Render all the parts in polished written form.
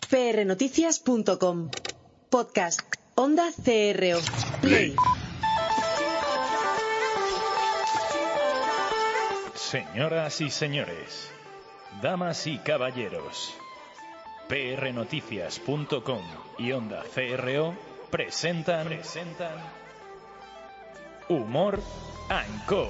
prnoticias.com. Podcast. Onda CRO. Play. Señoras y señores, damas y caballeros, prnoticias.com y Onda CRO presentan Humor &Co.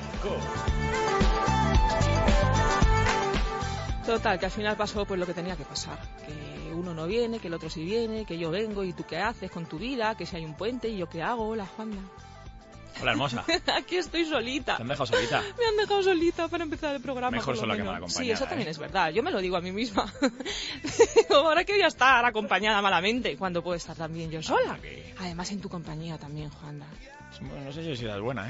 Total, que al final pasó pues lo que tenía que pasar, que uno no viene, que el otro sí viene, que yo vengo y tú qué haces con tu vida, que si hay un puente y yo qué hago. Hola, Juanda. Hola, hermosa. Aquí estoy solita. ¿Te han dejado solita? Me han dejado solita para empezar el programa. Mejor sola que mal acompañada. Sí, eso también es verdad. Yo me lo digo a mí misma. Ahora que voy a estar acompañada malamente, cuando puedo estar también yo sola. Además en tu compañía también, Juanda. Bueno, no sé si es buena,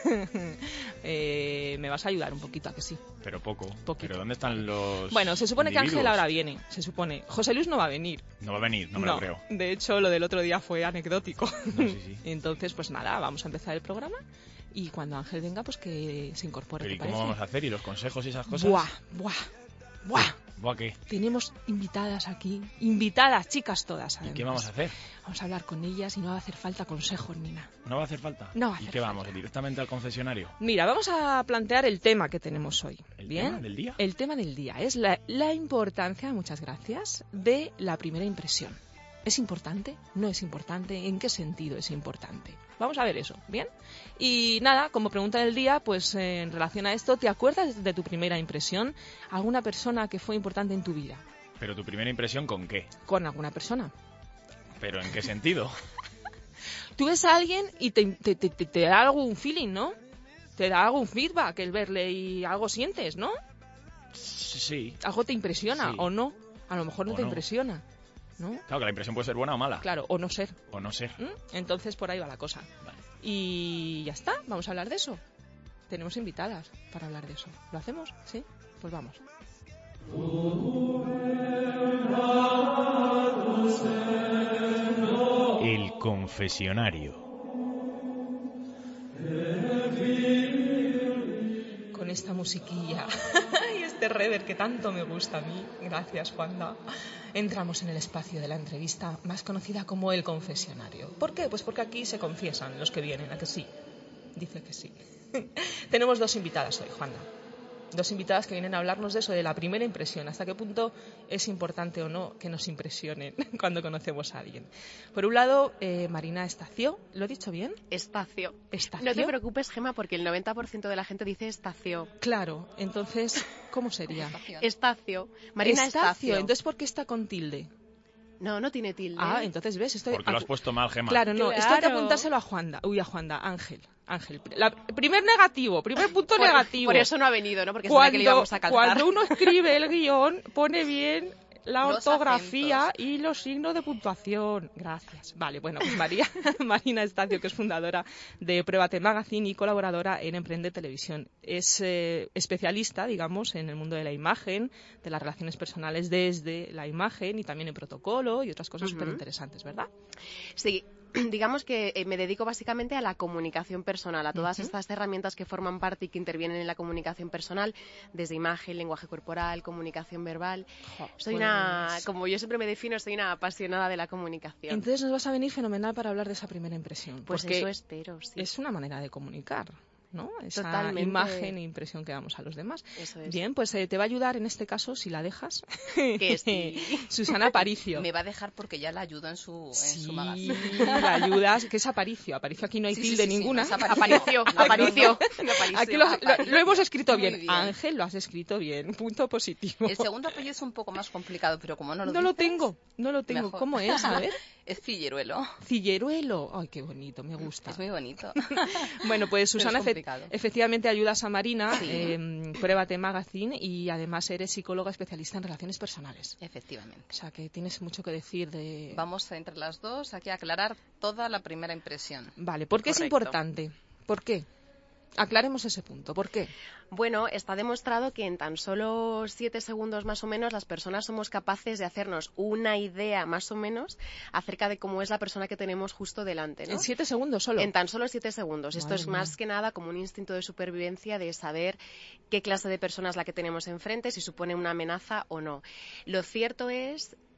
Me vas a ayudar un poquito, ¿a que sí? Pero poco. Poquito. ¿Pero dónde están los Bueno, se supone individuos? que Ángel ahora viene, se supone. José Luis no va a venir. No va a venir, no me lo creo. De hecho, lo del otro día fue anecdótico. No, sí. Entonces, pues nada, vamos a empezar el programa y cuando Ángel venga, pues que se incorpore. ¿Pero y ¿te cómo parece? vamos a hacer? ¿Y los consejos y esas cosas? Buah. ¿Buah qué? Tenemos invitadas aquí, invitadas, chicas todas, además. ¿Y qué vamos a hacer? Vamos a hablar con ellas y no va a hacer falta consejos ni nada. ¿No va a hacer falta? No va a ¿Y hacer qué falta. vamos? ¿Directamente al confesionario? Mira, vamos a plantear el tema que tenemos hoy. ¿El ¿Bien? tema del día? El tema del día es la importancia, muchas gracias, de la primera impresión. ¿Es importante? ¿No es importante? ¿En qué sentido es importante? Vamos a ver eso, ¿bien? Y nada, como pregunta del día, pues en relación a esto, ¿te acuerdas de tu primera impresión? ¿Alguna persona que fue importante en tu vida? ¿Pero tu primera impresión con qué? ¿Con alguna persona? ¿Pero en qué sentido? Tú ves a alguien y te da algún feeling, ¿no? Te da algún feedback el verle y algo sientes, ¿no? Sí. Algo te impresiona, Sí. ¿o no? A lo mejor no O te no. impresiona, ¿no? Claro, que la impresión puede ser buena o mala. Claro, o no ser. O no ser. Entonces por ahí va la cosa. Vale. Y ya está, vamos a hablar de eso. Tenemos invitadas para hablar de eso. ¿Lo hacemos? ¿Sí? Pues vamos. El confesionario. Con esta musiquilla y este rever que tanto me gusta a mí, gracias Juanda, entramos en el espacio de la entrevista más conocida como el confesionario. ¿Por qué? Pues porque aquí se confiesan los que vienen, ¿a que sí? Dice que sí. Tenemos dos invitadas hoy, Juanda. Dos invitadas que vienen a hablarnos de eso, de la primera impresión, hasta qué punto es importante o no que nos impresionen cuando conocemos a alguien. Por un lado, Marina Estacio, ¿lo he dicho bien? Estacio. Estacio. No te preocupes, Gema, porque el 90% de la gente dice Estacio. Claro, entonces, ¿cómo sería? Estacio. Marina Estacio. Entonces, ¿por qué está con tilde? No tiene tilde. Ah, entonces, ¿ves? Esto Porque lo has puesto mal, Gemma. Claro, no, Claro. esto hay que apuntárselo a Juanda. Ángel. Primer negativo, primer punto negativo. Por eso no ha venido, ¿no? Porque sabía que le íbamos a calzar. Cuando uno escribe el guión, pone bien la Los ortografía acentos. y los signos de puntuación. Gracias. Vale, bueno, pues Marina Estacio, que es fundadora de Pruébate Magazine y colaboradora en Emprende Televisión. Es especialista, digamos, en el mundo de la imagen, de las relaciones personales desde la imagen y también en protocolo y otras cosas súper interesantes, ¿verdad? Sí. Digamos que me dedico básicamente a la comunicación personal, a todas estas herramientas que forman parte y que intervienen en la comunicación personal, desde imagen, lenguaje corporal, comunicación verbal. Soy como yo siempre me defino, soy una apasionada de la comunicación. Entonces nos vas a venir fenomenal para hablar de esa primera impresión. Pues porque eso espero, sí. es una manera de comunicar, ¿no? Esa Totalmente. imagen e impresión que damos a los demás. Eso es. Bien, pues te va a ayudar en este caso, si la dejas, Que sí. Susana Aparicio. Me va a dejar porque ya la ayudo en su Sí, magazine. la ayudas, que es Aparicio. Aparicio aquí no hay tilde ninguna. no es Aparicio. Aparicio. Aquí lo hemos escrito Muy bien. bien. Ángel, lo has escrito bien. Punto positivo. El segundo apellido es un poco más complicado, pero como no lo No lo dices, tengo. mejor. ¿Cómo es? A ver. Es Figueruelo. Cilleruelo. Ay, qué bonito, me gusta. Es muy bonito. Bueno, pues Susana, Pero es complicado. efectivamente ayudas a Marina, Sí. Pruébate Magazine, y además eres psicóloga especialista en relaciones personales. Efectivamente. O sea, que tienes mucho que decir de... Vamos entre las dos aquí a aclarar toda la primera impresión. Vale, ¿por qué es Correcto. importante? ¿Por qué? Aclaremos ese punto. ¿Por qué? Bueno, está demostrado que en tan solo 7 segundos más o menos las personas somos capaces de hacernos una idea más o menos acerca de cómo es la persona que tenemos justo delante, ¿no? En 7 segundos solo. En tan solo 7 segundos. Esto Madre es mía. más que nada como un instinto de supervivencia de saber qué clase de persona es la que tenemos enfrente, si supone una amenaza o no. Lo cierto es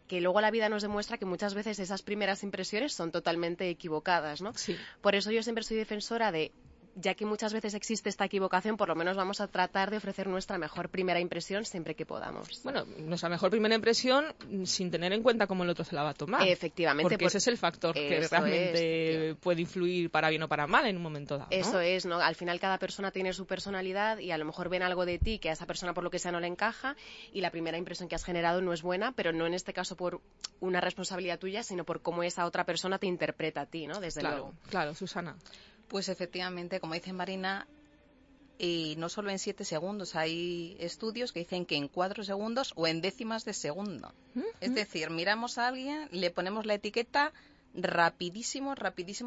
que luego la vida nos demuestra que muchas veces esas primeras impresiones son totalmente equivocadas, ¿no? Sí. Por eso yo siempre soy defensora de, ya que muchas veces existe esta equivocación, por lo menos vamos a tratar de ofrecer nuestra mejor primera impresión siempre que podamos. Bueno, nuestra mejor primera impresión sin tener en cuenta cómo el otro se la va a tomar. Efectivamente. Porque ese es el factor que realmente puede influir para bien o para mal en un momento dado, ¿no? Eso es, ¿no? Al final cada persona tiene su personalidad y a lo mejor ven algo de ti que a esa persona por lo que sea no le encaja y la primera impresión que has generado no es buena, pero no en este caso por una responsabilidad tuya, sino por cómo esa otra persona te interpreta a ti, ¿no? Desde luego. Claro, Susana. Pues efectivamente, como dice Marina, y no solo en 7 segundos, hay estudios que dicen que en 4 segundos o en décimas de segundo. Es decir, miramos a alguien, le ponemos la etiqueta rapidísimo.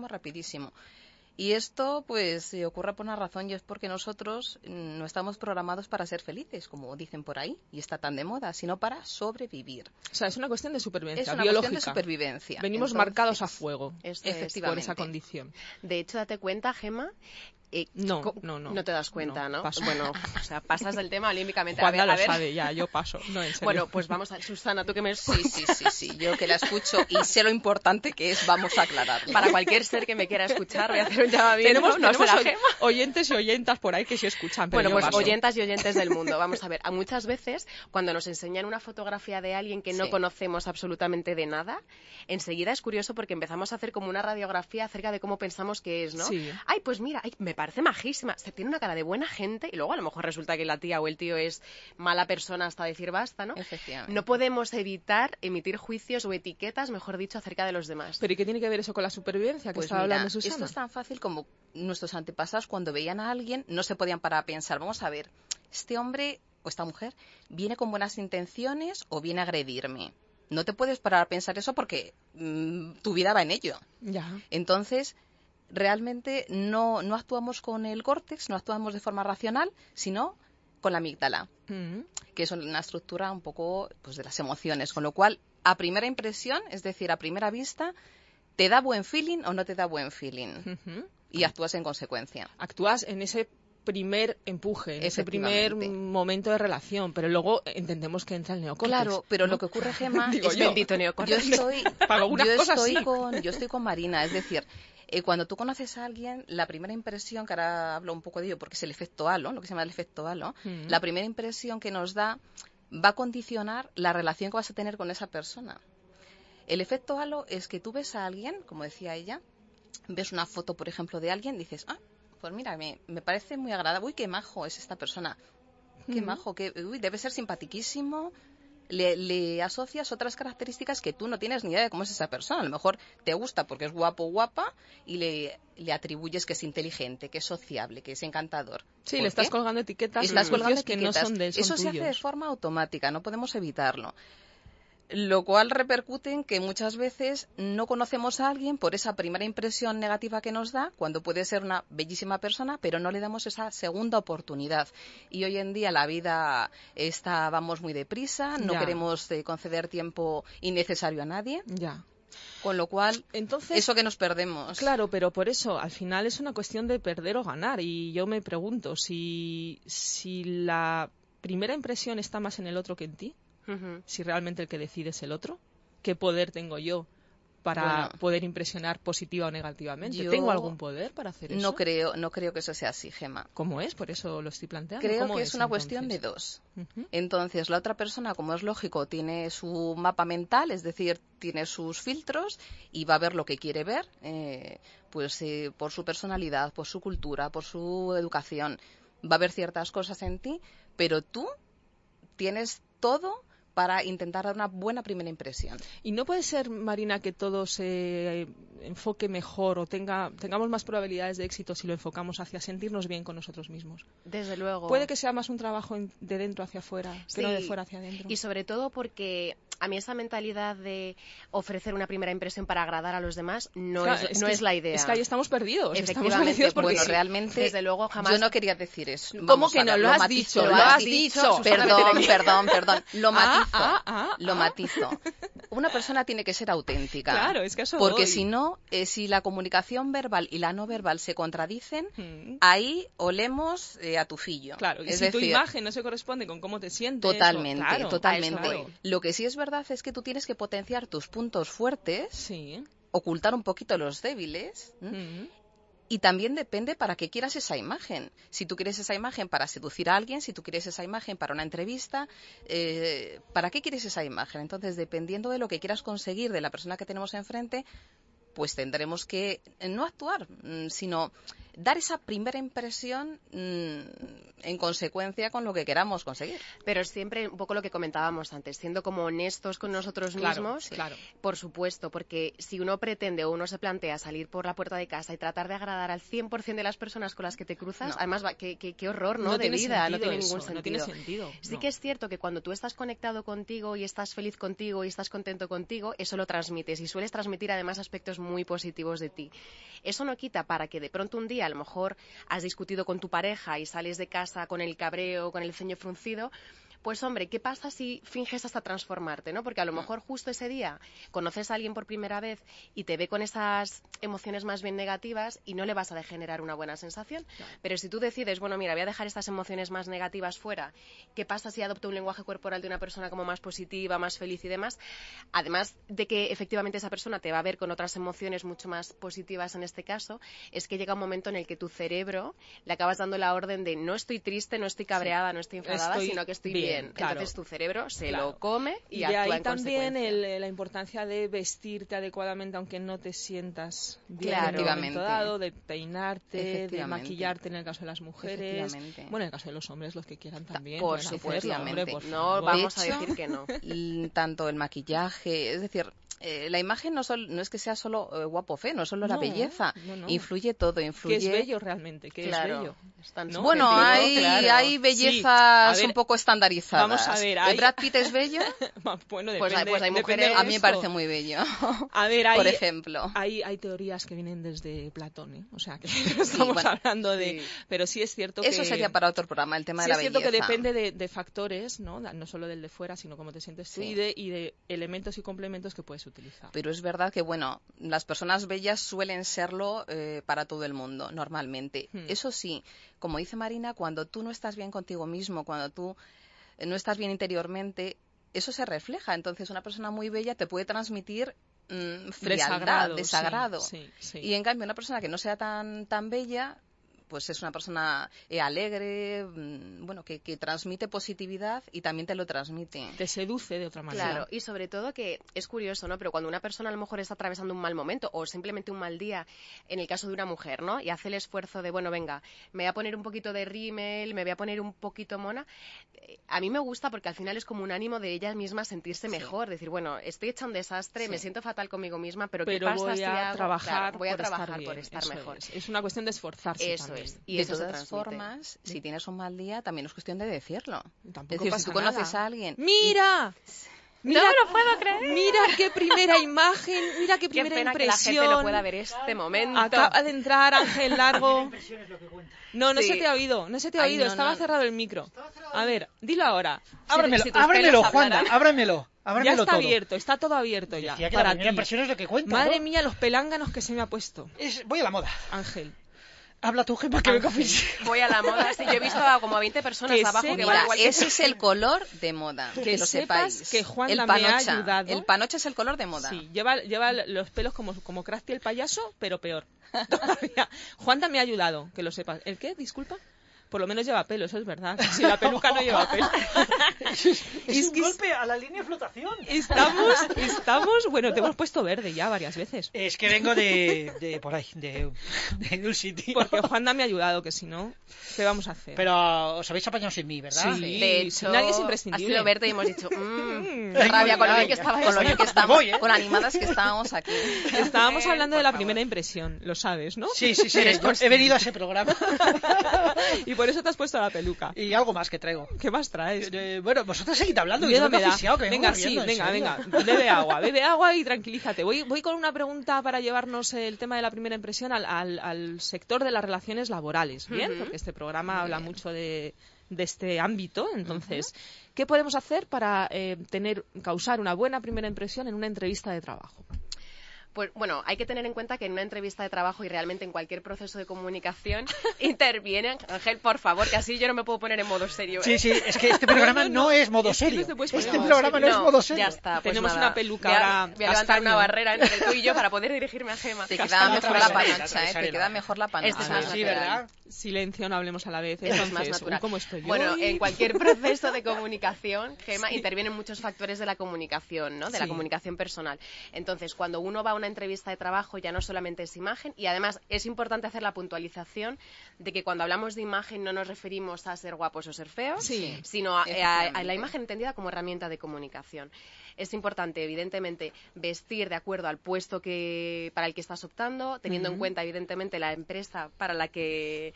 Y esto, pues, ocurre por una razón, y es porque nosotros no estamos programados para ser felices, como dicen por ahí, y está tan de moda, sino para sobrevivir. O sea, es una cuestión de supervivencia, es una biológica. cuestión de supervivencia. Venimos marcados a fuego, efectivamente, por esa condición. De hecho, date cuenta, Gemma... No. No te das cuenta, ¿no? Paso. Bueno, o sea, pasas del tema olímpicamente. Juana a ver. lo sabe, ya, yo paso. No, en serio. Bueno, pues vamos a... Susana, tú que me... Sí, yo que la escucho y sé lo importante que es, vamos a aclarar. Para cualquier ser que me quiera escuchar, voy a hacer un llamamiento. Tenemos oyentes y oyentas por ahí que sí escuchan, pero bueno, pues paso. oyentas y oyentes del mundo. Vamos a ver, a muchas veces, cuando nos enseñan una fotografía de alguien que no conocemos absolutamente de nada, enseguida es curioso porque empezamos a hacer como una radiografía acerca de cómo pensamos que es, ¿no? Sí. Ay, pues mira, me parece majísima. Se tiene una cara de buena gente y luego a lo mejor resulta que la tía o el tío es mala persona hasta decir basta, ¿no? Efectivamente. No podemos evitar emitir juicios o etiquetas, mejor dicho, acerca de los demás. ¿Pero y qué tiene que ver eso con la supervivencia que Pues estaba mira, hablando Susana? esto es tan fácil como nuestros antepasados cuando veían a alguien no se podían parar a pensar, vamos a ver, este hombre o esta mujer viene con buenas intenciones o viene a agredirme. No te puedes parar a pensar eso porque tu vida va en ello. Ya. Entonces, realmente no actuamos con el córtex, no actuamos de forma racional, sino con la amígdala, que es una estructura un poco pues, de las emociones, con lo cual, a primera impresión, es decir, a primera vista, ¿te da buen feeling o no te da buen feeling? Y actúas en consecuencia. Actúas en ese primer empuje, en ese primer momento de relación, pero luego entendemos que entra el neocórtex. Claro, pero ¿no? lo que ocurre, Gemma, es bendito neocórtex. Yo estoy con Marina, es decir, cuando tú conoces a alguien, la primera impresión, que ahora hablo un poco de ello porque es el efecto halo, lo que se llama el efecto halo, la primera impresión que nos da va a condicionar la relación que vas a tener con esa persona. El efecto halo es que tú ves a alguien, como decía ella, ves una foto, por ejemplo, de alguien, dices, pues mira, me parece muy agradable, uy, qué majo es esta persona, qué majo, debe ser simpatiquísimo. Le asocias otras características que tú no tienes ni idea de cómo es esa persona. A lo mejor te gusta porque es guapo o guapa y le atribuyes que es inteligente, que es sociable, que es encantador. Sí, le estás colgando etiquetas. Estás colgando etiquetas. Que no son de él, son Eso se tuyos. hace de forma automática, no podemos evitarlo. Lo cual repercute en que muchas veces no conocemos a alguien por esa primera impresión negativa que nos da, cuando puede ser una bellísima persona, pero no le damos esa segunda oportunidad. Y hoy en día la vida vamos muy deprisa, no queremos conceder tiempo innecesario a nadie. Ya. Con lo cual, entonces, eso que nos perdemos. Claro, pero por eso, al final es una cuestión de perder o ganar. Y yo me pregunto, si la primera impresión está más en el otro que en ti, si realmente el que decide es el otro, ¿qué poder tengo yo para poder impresionar positiva o negativamente? ¿Tengo algún poder para hacer eso? No creo que eso sea así, Gemma. ¿Cómo es? Por eso lo estoy planteando. Creo que es una cuestión de dos. Entonces, la otra persona, como es lógico, tiene su mapa mental, es decir, tiene sus filtros y va a ver lo que quiere ver, por su personalidad, por su cultura, por su educación. Va a ver ciertas cosas en ti, pero tú tienes todo para intentar dar una buena primera impresión. ¿Y no puede ser, Marina, que todo se enfoque mejor o tengamos más probabilidades de éxito si lo enfocamos hacia sentirnos bien con nosotros mismos? Desde luego. Puede que sea más un trabajo de dentro hacia afuera, que no de fuera hacia adentro. Y sobre todo porque a mí esa mentalidad de ofrecer una primera impresión para agradar a los demás no es la idea. Es que ahí estamos perdidos. Efectivamente, porque realmente desde luego jamás... yo no quería decir eso. ¿Cómo que no? Lo has dicho. Lo has dicho. Perdón. Lo matizo. Una persona tiene que ser auténtica. Claro, es que eso porque voy. si no, si la comunicación verbal y la no verbal se contradicen, ahí olemos a tu fillo. Claro, y es si decir, tu imagen no se corresponde con cómo te sientes... Totalmente. Claro. Lo que sí es verdad verdad es que tú tienes que potenciar tus puntos fuertes, Sí. ocultar un poquito los débiles. Y también depende para qué quieras esa imagen. Si tú quieres esa imagen para seducir a alguien, si tú quieres esa imagen para una entrevista, ¿para qué quieres esa imagen? Entonces, dependiendo de lo que quieras conseguir de la persona que tenemos enfrente, pues tendremos que no actuar, sino dar esa primera impresión en consecuencia con lo que queramos conseguir. Pero siempre un poco lo que comentábamos antes, siendo como honestos con nosotros mismos, Claro. por supuesto, porque si uno pretende o uno se plantea salir por la puerta de casa y tratar de agradar al 100% de las personas con las que te cruzas, además, qué horror, ¿no? De vida, no tiene ningún sentido. No tiene sentido. Sí que es cierto que cuando tú estás conectado contigo y estás feliz contigo y estás contento contigo, eso lo transmites y sueles transmitir además aspectos muy positivos de ti. Eso no quita para que de pronto un día a lo mejor has discutido con tu pareja y sales de casa con el cabreo, con el ceño fruncido. Pues hombre, ¿qué pasa si finges hasta transformarte, ¿no? Porque a lo mejor justo ese día conoces a alguien por primera vez y te ve con esas emociones más bien negativas y no le vas a generar una buena sensación. Claro. Pero si tú decides, bueno, mira, voy a dejar estas emociones más negativas fuera, ¿qué pasa si adopto un lenguaje corporal de una persona como más positiva, más feliz y demás? Además de que efectivamente esa persona te va a ver con otras emociones mucho más positivas en este caso, es que llega un momento en el que tu cerebro le acabas dando la orden de no estoy triste, no estoy cabreada, no estoy enfadada, sino que estoy bien. Claro. Entonces tu cerebro se lo come y actúa en consecuencia. De ahí también la importancia de vestirte adecuadamente aunque no te sientas bien claro. en un momento dado, de peinarte, de maquillarte en el caso de las mujeres, bueno, en el caso de los hombres, los que quieran también. Por supuesto, no vamos a decir que no. Tanto el maquillaje, es decir, la imagen no es que sea solo guapo o feo, no es solo la belleza, influye todo, influye. ¿Qué es bello realmente? ¿Qué es bello? ¿No? Bueno, hay bellezas un poco estandarizadas. Vamos a ver, ¿Brad Pitt es bello? Bueno, pues hay mujeres. A mí me parece muy bello. A ver, por ejemplo. Hay teorías que vienen desde Platón, ¿eh? O sea, que estamos hablando de. Pero sí es cierto que. Eso sería para otro programa, el tema de la belleza. Sí, es cierto que depende de factores, ¿no? No solo del de fuera, sino cómo te sientes tú y de elementos y complementos que puedes utilizar. Pero es verdad que, bueno, las personas bellas suelen serlo para todo el mundo, normalmente. Eso sí, como dice Marina, cuando tú no estás bien contigo mismo, cuando tú no estás bien interiormente, eso se refleja. Entonces, una persona muy bella te puede transmitir frialdad, desagrado. Sí. Y en cambio, una persona que no sea tan bella, pues es una persona alegre, bueno, que transmite positividad y también te lo transmite. Te seduce de otra manera. Claro, y sobre todo que es curioso, ¿no? Pero cuando una persona a lo mejor está atravesando un mal momento o simplemente un mal día, en el caso de una mujer, ¿no? Y hace el esfuerzo de, bueno, venga, me voy a poner un poquito de rímel, me voy a poner un poquito mona. A mí me gusta porque al final es como un ánimo de ella misma sentirse mejor, decir, bueno, estoy hecha un desastre, me siento fatal conmigo misma, pero ¿qué pasa voy a trabajar por estar mejor? Es una cuestión de esforzarse también. Y de todas formas, si tienes un mal día, también es cuestión de decirlo. Tampoco es decir, pasa si tú conoces nada. a alguien... ¡Mira! No me lo puedo creer. Mira qué primera imagen, mira qué primera pena impresión. Que la gente no pueda ver este momento. Acaba de entrar Ángel Largo. No Sí. se te ha oído, estaba cerrado el micro. A ver, dilo ahora. Ábremelo, Juanda, ábremelo. Ya está todo. abierto, está todo abierto ya. Decía que para la primera ti. impresión es lo que cuenta. Madre ¿no? mía, los pelánganos que se me ha puesto. Voy a la moda. Ángel. Habla tú, Gemma, que vengo a fingir. Voy a la moda. Sí, yo he visto a como a 20 personas abajo que van igual que ese es el color de moda. Que lo sepáis. Que Juan el me panocha. ha ayudado. El panocha es el color de moda. Sí, lleva los pelos como Krusty el payaso, pero peor. Todavía. Juan me ha ayudado, que lo sepas. ¿El qué? Disculpa. Por lo menos lleva pelo, eso es verdad. Si la peluca no lleva pelo. es un golpe a la línea de flotación. Estamos, bueno, te hemos puesto verde ya varias veces. Es que vengo de por ahí, de un sitio. Porque Juanda me ha ayudado, que si no, ¿qué vamos a hacer? Pero os habéis apañado sin mí, ¿verdad? Sí, de hecho, nadie es imprescindible. Ha sido verde y hemos dicho, rabia con lo bien que estaba con lo bien que estamos, con animadas que estábamos aquí. Estábamos hablando de la primera impresión, lo sabes, ¿no? Sí, he venido a ese programa. Y por eso te has puesto la peluca. Y algo más que traigo. ¿Qué más traes? Bueno, vosotros seguid hablando. Miedo me da. Venga, bebe agua y tranquilízate. Voy con una pregunta para llevarnos el tema de la primera impresión al sector de las relaciones laborales, ¿bien? Porque este programa habla mucho de este ámbito. Entonces, ¿qué podemos hacer para causar una buena primera impresión en una entrevista de trabajo? Pues bueno, hay que tener en cuenta que en una entrevista de trabajo y realmente en cualquier proceso de comunicación intervienen. Ángel, por favor, que así yo no me puedo poner en modo serio. Sí, es que este programa no es modo serio. Este programa no es modo serio. Ya está, pues tenemos nada. una peluca ahora. Voy a levantar una barrera entre tú y yo para poder dirigirme a Gema. Te queda mejor la panocha, te queda mejor la panocha. Este es más Sí, natural. ¿verdad? Silencio, no hablemos a la vez. Esto es Entonces, más natural. ¿cómo estoy yo? Bueno, hoy? en cualquier proceso de comunicación, Gema, intervienen muchos factores de la comunicación, ¿no? De la Sí. comunicación personal. Entonces, cuando uno va a una entrevista de trabajo, ya no solamente es imagen, y además es importante hacer la puntualización de que cuando hablamos de imagen no nos referimos a ser guapos o ser feos, Sí, sino a la efectivamente. imagen entendida como herramienta de comunicación. Es importante, evidentemente, vestir de acuerdo al puesto para el que estás optando, teniendo en cuenta, evidentemente, la empresa para la que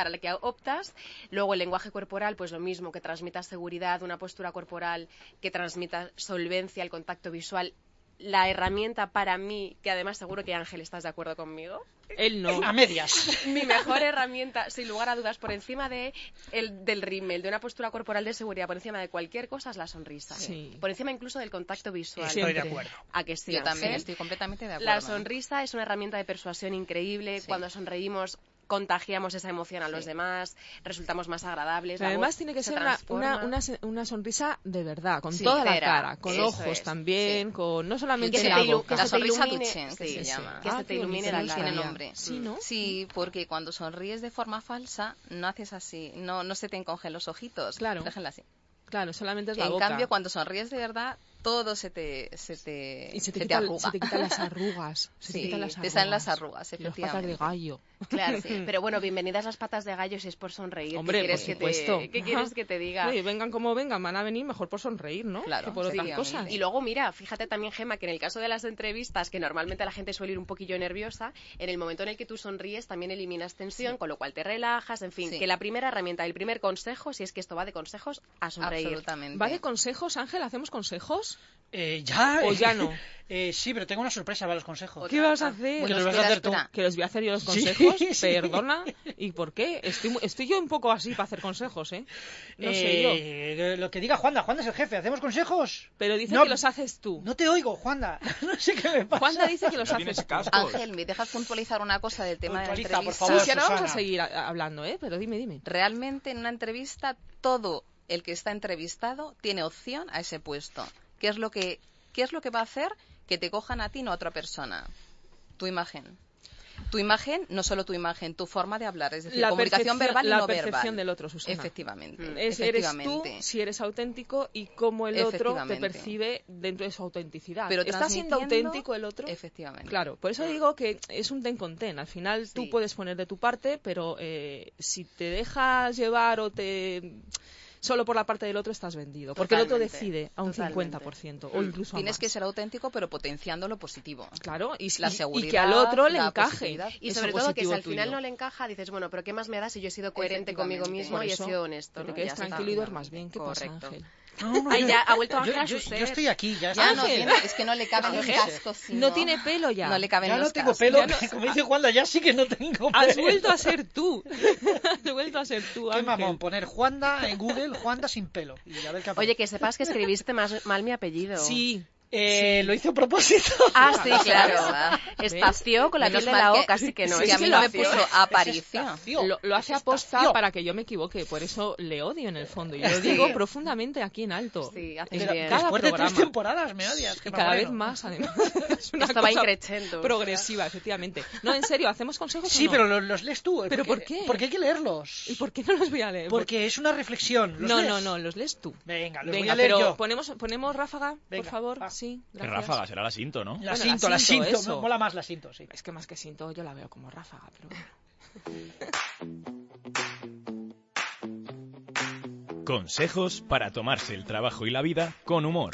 optas. Luego, el lenguaje corporal, pues lo mismo, que transmita seguridad, una postura corporal que transmita solvencia, el contacto visual. La herramienta para mí, que además seguro que Ángel estás de acuerdo conmigo, Él no. A medias. mi mejor herramienta, sin lugar a dudas, por encima del rímel, de una postura corporal de seguridad, por encima de cualquier cosa, es la sonrisa. Sí. Por encima incluso del contacto visual. Estoy de Siempre. acuerdo. ¿A que sí, Yo también Ángel? estoy completamente de acuerdo. La sonrisa es una herramienta de persuasión increíble. Sí. Cuando sonreímos, contagiamos esa emoción a los demás, resultamos más agradables. Pero la además voz tiene que se ser transforma. una sonrisa de verdad, con Sincera, toda la cara, con eso ojos es, también, sí. con no Y solamente que se la te ilu- boca. que La se te sonrisa ilumine, Duchenne, que sí, se llama. que se te qué ilumine bonito, la Tiene cara. nombre. Sí, ¿no? Sí, porque cuando sonríes de forma falsa, no haces así, no se te encogen los ojitos. Claro. Déjenla así. Claro, solamente es la En boca. cambio, cuando sonríes de verdad, todo se te y se te arruga. quitan las arrugas. Se te Sí, quitan las te arrugas. salen las arrugas, Y las patas de efectivamente. gallo. Claro, pero bueno, bienvenidas las patas de gallo si es por sonreír. Hombre, ¿Qué quieres, por que supuesto. ¿qué quieres que te diga? Oye, vengan como vengan, van a venir mejor por sonreír, ¿no? Claro, que por otras efectivamente. cosas. Y luego, mira, fíjate también, Gema, que en el caso de las entrevistas, que normalmente la gente suele ir un poquillo nerviosa, en el momento en el que tú sonríes también eliminas tensión, con lo cual te relajas, en fin, Sí. que la primera herramienta, el primer consejo, si es que esto va de consejos, a sonreír. Absolutamente. ¿Va de consejos, Ángel? ¿Hacemos consejos? Ya. ¿O ya no? Sí, pero tengo una sorpresa para los consejos. ¿Qué vas a hacer? Que los vas a hacer tú. ¿Que los voy a hacer yo los Sí, consejos? sí. Perdona. ¿Y por qué? Estoy yo un poco así para hacer consejos, ¿eh? No sé yo. Lo que diga Juanda. Juanda es el jefe. ¿Hacemos consejos? Pero dice No, que los haces tú. No te oigo, Juanda. No sé qué me pasa. Juanda dice que los No haces tienes tú. cascos. Ángel, ¿me dejas puntualizar una cosa del tema de la Puntualiza, por entrevista? favor. Sí, sí, ahora vamos a Susana. seguir hablando, ¿eh? Pero dime. Realmente en una entrevista todo el que está entrevistado tiene opción a ese puesto. ¿Qué es lo que va a hacer que te cojan a ti, no a otra persona? Tu imagen. Tu imagen, no solo tu imagen, tu forma de hablar, es decir, comunicación verbal y no verbal. La percepción del otro, Susana. Efectivamente. Eres tú, efectivamente. si eres auténtico, y cómo el otro te Efectivamente. percibe dentro de su autenticidad. Pero ¿Está siendo transmitiendo- auténtico el otro? Efectivamente. Claro, por eso digo que es un ten con ten. Al final tú Sí. puedes poner de tu parte, pero si te dejas llevar o solo por la parte del otro estás vendido. Porque el otro Totalmente, decide a un totalmente. 50% o incluso a Tienes más. que ser auténtico, pero potenciando lo positivo. Claro, La y seguridad, que al otro le la encaje. positividad. Y eso sobre todo que si positivo al final tuyo. no le encaja, dices, bueno, pero ¿qué más me da si yo he sido coherente conmigo Efectivamente. mismo Por y he eso, sido honesto? que te ¿no? quedes Ya está. tranquilo y duermas bien. ¿Qué Correcto. pasa, Ángel? No, Ay, ya ha vuelto yo, Ángel a yo- su ser. yo estoy aquí, ya Ya está. no Ángel. tiene, es que no le caben los Ángel. cascos. si No tiene pelo ya. No le caben Ya los no tengo cascos. pelo, Ya no- como dice Juanda, ya sí que no tengo pelo. Has vuelto a ser tú. Has vuelto a ser tú, Qué Ángel. mamón, poner Juanda en Google, Juanda sin pelo. Y a ver qué aparece. Oye, que sepas que escribiste mal mi apellido. Sí. Lo hice a propósito. Ah, sí, claro. ¿Verdad? Estació con la Menos piel de la mal O, que- casi que no. sí, es a mí no me estación. puso aparición. Lo hace aposta para que yo me equivoque, por eso le odio en el fondo. Y lo Sí. digo profundamente aquí en alto. Sí, haces En Pero bien. cada después de 3 programa. temporadas me odias. Y Gemma cada vez Moreno. más, además. Es una Esto va cosa increciendo. progresiva, efectivamente. No, en serio, ¿hacemos consejos Sí, o no? pero los lees tú. ¿Pero por qué? Porque hay que leerlos. ¿Y por qué no los voy a leer? Porque es una reflexión. ¿Los No, lees? no, los lees tú. Venga, los Venga, voy a leer pero yo. ponemos ráfaga, Venga, por favor. va. Sí, ¿Qué gracias. ráfaga? Será la cinto, ¿no? La Bueno, cinto, la la cinto, cinto. eso. Me mola más la cinto, sí. Es que más que siento, yo la veo como ráfaga, pero bueno. Consejos para tomarse el trabajo y la vida con humor.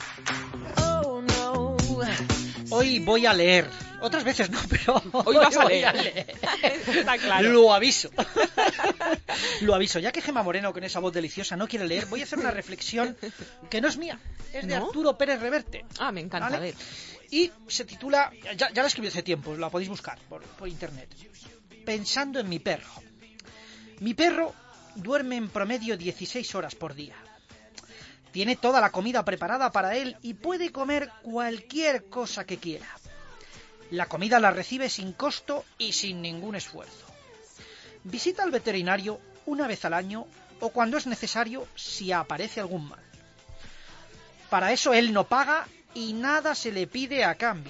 Hoy voy a leer. Otras veces no, pero Hoy vas a voy leer. Está claro. Lo aviso. Lo aviso. Ya que Gemma Moreno, con esa voz deliciosa, no quiere leer, voy a hacer una reflexión que no es mía. Es de ¿No? Arturo Pérez Reverte. Ah, me encanta, ¿Vale? a ver. Y se titula, ya la escribí hace tiempo, la podéis buscar por internet. Pensando en mi perro. Mi perro duerme en promedio 16 horas por día. Tiene toda la comida preparada para él y puede comer cualquier cosa que quiera. La comida la recibe sin costo y sin ningún esfuerzo. Visita al veterinario una vez al año o cuando es necesario si aparece algún mal. Para eso él no paga y nada se le pide a cambio.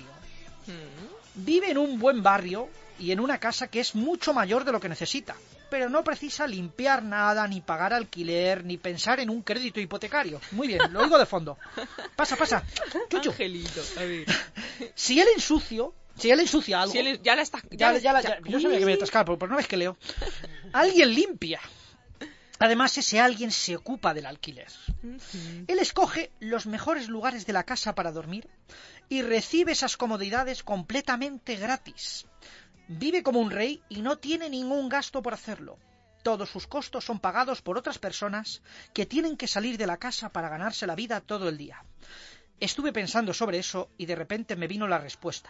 Vive en un buen barrio y en una casa que es mucho mayor de lo que necesita, pero no precisa limpiar nada, ni pagar alquiler, ni pensar en un crédito hipotecario. Muy bien, lo oigo de fondo. Pasa. Chuchu. Angelito, a ver. Si él ensucia algo... Ya la está... Yo sabía que me iba a atascar, pero no ves que leo. Alguien limpia. Además, ese alguien se ocupa del alquiler. Él escoge los mejores lugares de la casa para dormir y recibe esas comodidades completamente gratis. Vive como un rey y no tiene ningún gasto por hacerlo. Todos sus costos son pagados por otras personas que tienen que salir de la casa para ganarse la vida todo el día. Estuve pensando sobre eso y de repente me vino la respuesta.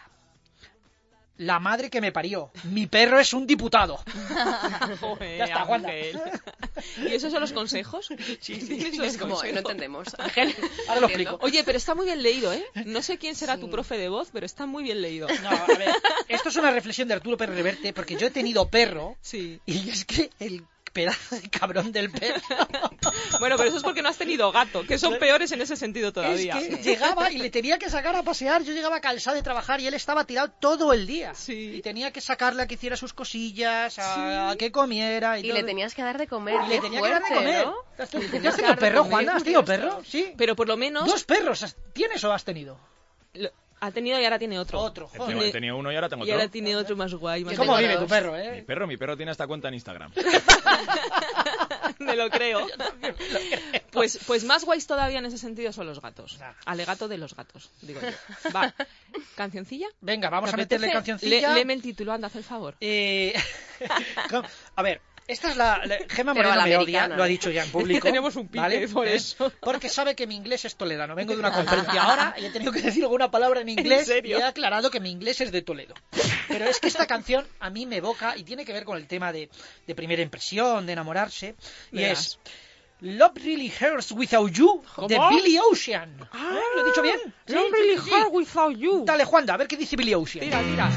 La madre que me parió. Mi perro es un diputado. Joder, Ya está, Wanda. ¿Y esos son los consejos? Sí. Es como, no entendemos, Ángel. Ahora lo explico. Oye, pero está muy bien leído, ¿eh? No sé quién será tu profe de voz, pero está muy bien leído. No, a ver, esto es una reflexión de Arturo Pérez Reverte, porque yo he tenido perro, Sí. y es que el pedazo de cabrón del perro... Bueno, pero eso es porque no has tenido gato, que son peores en ese sentido todavía. Es que llegaba y le tenía que sacar a pasear. Yo llegaba cansado de trabajar y él estaba tirado todo el día. Sí. Y tenía que sacarle a que hiciera sus cosillas, a que comiera. Y le tenías que dar de comer. Y le tenía que dar de fuerte, comer. ¿no? ¿Tú Le has tenías que tenido dar de perro, comer, Juana? ¿Has tenido perro? Sí. Pero por lo menos... 2 perros. ¿Tienes o has tenido? Ha tenido y ahora tiene otro. Otro, joder. He tenido uno y ahora tengo Y otro. ahora tiene otro más guay. Más ¿Cómo bonito. vive tu perro, Mi perro tiene esta cuenta en Instagram. Me lo creo. Pues más guays todavía en ese sentido son los gatos. Nah. Alegato de los gatos, digo yo. Va. ¿Cancioncilla? Venga, vamos ¿Te a meterle apetece? cancioncilla. Léeme el título, anda, haz el favor. A ver, esta es la Gemma Pero Moreno a la me odia, americana, lo ha ¿no? dicho ya en público. Tenemos un pique ¿vale? por eso. Porque sabe que mi inglés es toledano. Vengo de una conferencia ahora y he tenido que decir alguna palabra en inglés. ¿En serio? Y he aclarado que mi inglés es de Toledo. Pero es que esta canción a mí me evoca y tiene que ver con el tema de primera impresión, de enamorarse. Y Verás. es Love Really Hurts Without You, de ¿Cómo? Billy Ocean. ¿Lo he dicho bien? Love really hard without you. Dale, Juanda, a ver qué dice Billy Ocean. Tira.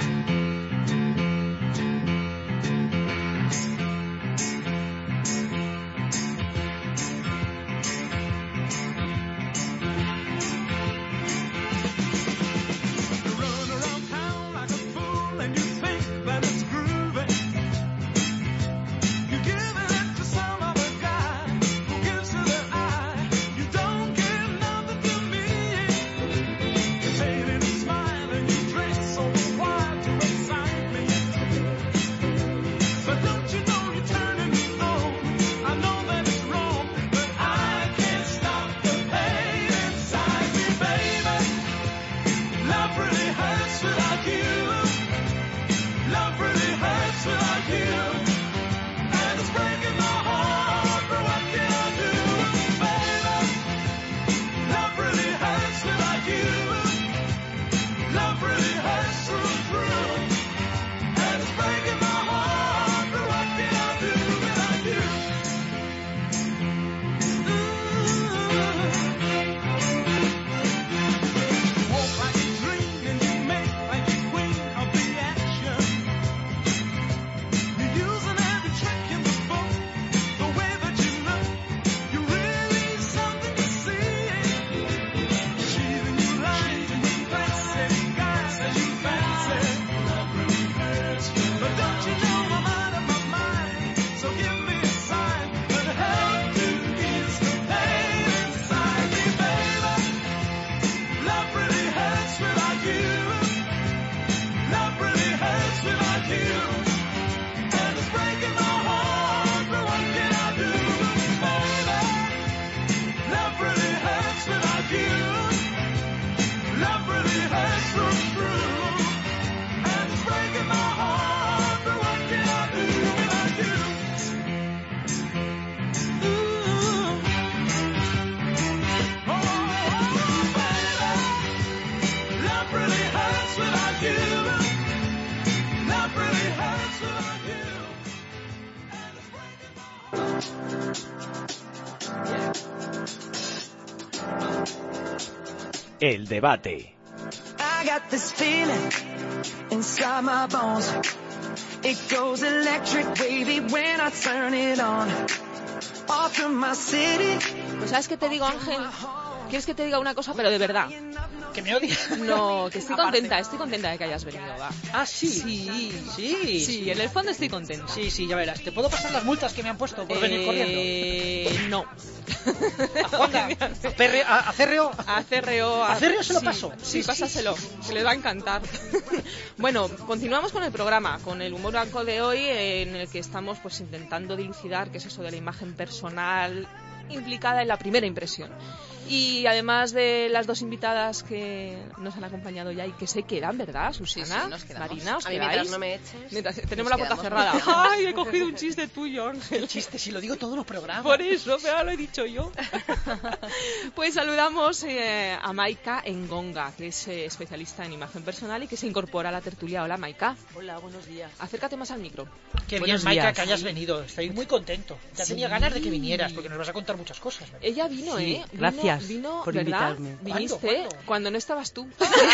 El debate. I got this feeling inside my bones. It goes electric wavy when I turn it on. Off from my city. Pues ¿sabes qué te digo, Ángel? ¿Quieres que te diga una cosa, pero de verdad? ¿Que me odias? No, que estoy contenta de que hayas venido, va. Ah, sí. Sí, en el fondo estoy contenta. Sí, ya verás. ¿Te puedo pasar las multas que me han puesto por venir corriendo? No. ¿A Juanda? ¿A Cerreo? A Cerreo. ¿A Cerreo se lo paso? Sí, pásaselo, que le va a encantar. Bueno, continuamos con el programa, con el humor blanco de hoy, en el que estamos pues intentando dilucidar qué es eso de la imagen personal implicada en la primera impresión. Y además de las dos invitadas que nos han acompañado ya y que se quedan, ¿verdad, Susana? Sí, nos quedamos. Marina, ¿os a mí quedáis? mientras no me eches. Tenemos la puerta cerrada. ¡Ay, he cogido un chiste tuyo, Ángel! El chiste, si lo digo todos los programas. Por eso, pero lo he dicho yo. Pues saludamos a Maika Engonga, que es especialista en imagen personal y que se incorpora a la tertulia. Hola, Maika. Hola, buenos días. Acércate más al micro. Qué Buenos bien, Maika, días. que hayas venido. Estoy muy contento. Ya tenía ganas de que vinieras, porque nos vas a contar muchas cosas, ¿verdad? Ella vino, Sí, gracias Vino, por ¿verdad? invitarme. Viniste ¿Cuándo? cuando no estabas tú.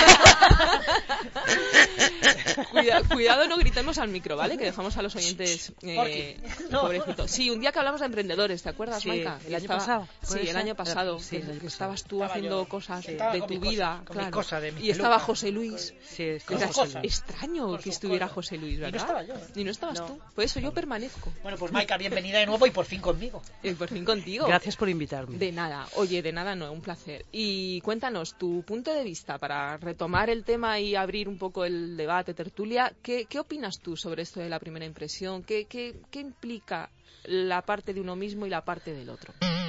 Cuidado, no gritemos al micro, ¿vale? Que dejamos a los oyentes pobrecitos. Sí, un día que hablamos de emprendedores, ¿te acuerdas, Sí, Maika? el año pasado. Sí, el año pasado. Sí, el año que pasado. estabas tú Estaba haciendo yo, cosas estaba de con tu mis vida, cosas, con mis claro. cosas de mi Y estaba peluca. José Luis. Sí, Con Era sus cosas. extraño Con que sus estuviera cosas. José Luis, Y no ¿verdad? estaba yo. Y no estabas No. tú. Por eso yo permanezco. Bueno, pues Maika, bienvenida de nuevo y por fin conmigo. Por fin contigo. Gracias por invitarme. De nada, oye, de nada no, un placer. Y cuéntanos tu punto de vista para retomar el tema y abrir un poco el debate, tertulia. ¿Qué opinas tú sobre esto de la primera impresión? ¿Qué implica la parte de uno mismo y la parte del otro?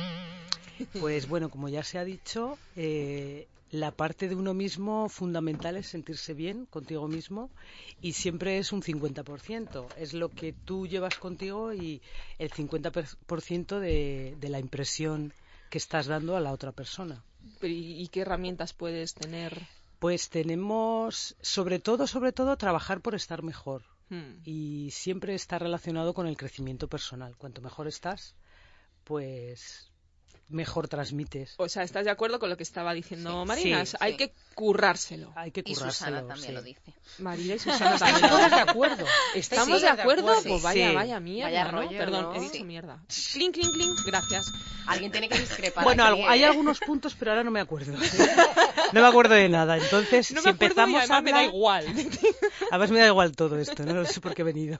Pues bueno, como ya se ha dicho, la parte de uno mismo fundamental es sentirse bien contigo mismo y siempre es un 50%. Es lo que tú llevas contigo y el 50% de la impresión que estás dando a la otra persona. ¿Y qué herramientas puedes tener? Pues tenemos, sobre todo, trabajar por estar mejor. Y siempre está relacionado con el crecimiento personal. Cuanto mejor estás, pues mejor transmites. O sea, ¿estás de acuerdo con lo que estaba diciendo Sí, Marina? sí, Hay sí. que currárselo. Hay que Y currárselo. Susana también sí. lo dice. Marina y Susana Estamos también. todas de acuerdo. ¿Estamos de acuerdo? Sí. Pues vaya, Sí. vaya mierda, Vaya ¿no? rollo, Perdón, ¿no? he dicho Sí. mierda. Clink, clink, clink. Gracias. Alguien tiene que discrepar. Bueno, aquí, hay ¿eh? algunos puntos, pero ahora no me acuerdo. No me acuerdo de nada. Entonces, No si me acuerdo y empezamos además a me da hablar... igual. Además me da igual todo esto, no sé por qué he venido.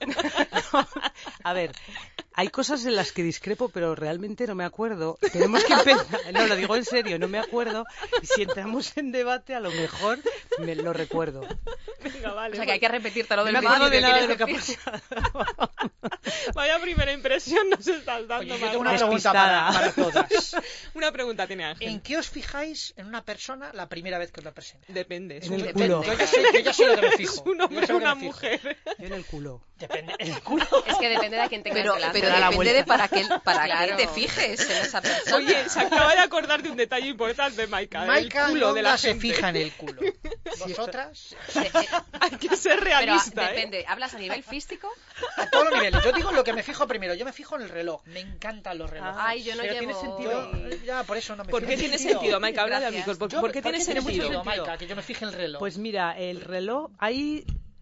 A ver, hay cosas en las que discrepo, pero realmente no me acuerdo. Tenemos que empezar... No, lo digo en serio, no me acuerdo. Y si entramos en debate, a lo mejor me lo recuerdo. Venga, vale. O sea, que hay que repetir todo lo No del me acuerdo de principio, nada de lo que ha ¿quieres decir? pasado. Vaya primera impresión nos estás dando. Oye, yo Marta. tengo una pregunta para todas. Una pregunta tiene Ángel. ¿En qué os fijáis en una persona la primera vez que os la presenta? Depende. En el Depende. culo. Yo ya sé lo que me fijo. Es un hombre Yo sé o lo que una me fijo. mujer. Yo en el culo. Depende. ¿En el culo? Es que depende de quién tengas Pero delante. pero da la depende de vuelta. para Claro. que te fijes en esa persona. Oye, se acaba de acordar de un detalle importante, Maika. Maika el culo de la se gente. fija en el culo. ¿Vosotras? Hay que ser Pero realista, depende, ¿hablas a nivel físico? A todos los niveles. Yo digo lo que me fijo primero. Yo me fijo en el reloj. Me encantan los relojes. Ay, yo no Pero llevo... tiene sentido. Yo, ya, por eso no me ¿Por fijo. qué tiene sentido, Maika? Habla de Gracias. amigos. Yo- ¿Por qué tiene tiene sentido? sentido, Maika, que yo me fije en el reloj? Pues mira, el reloj, hay,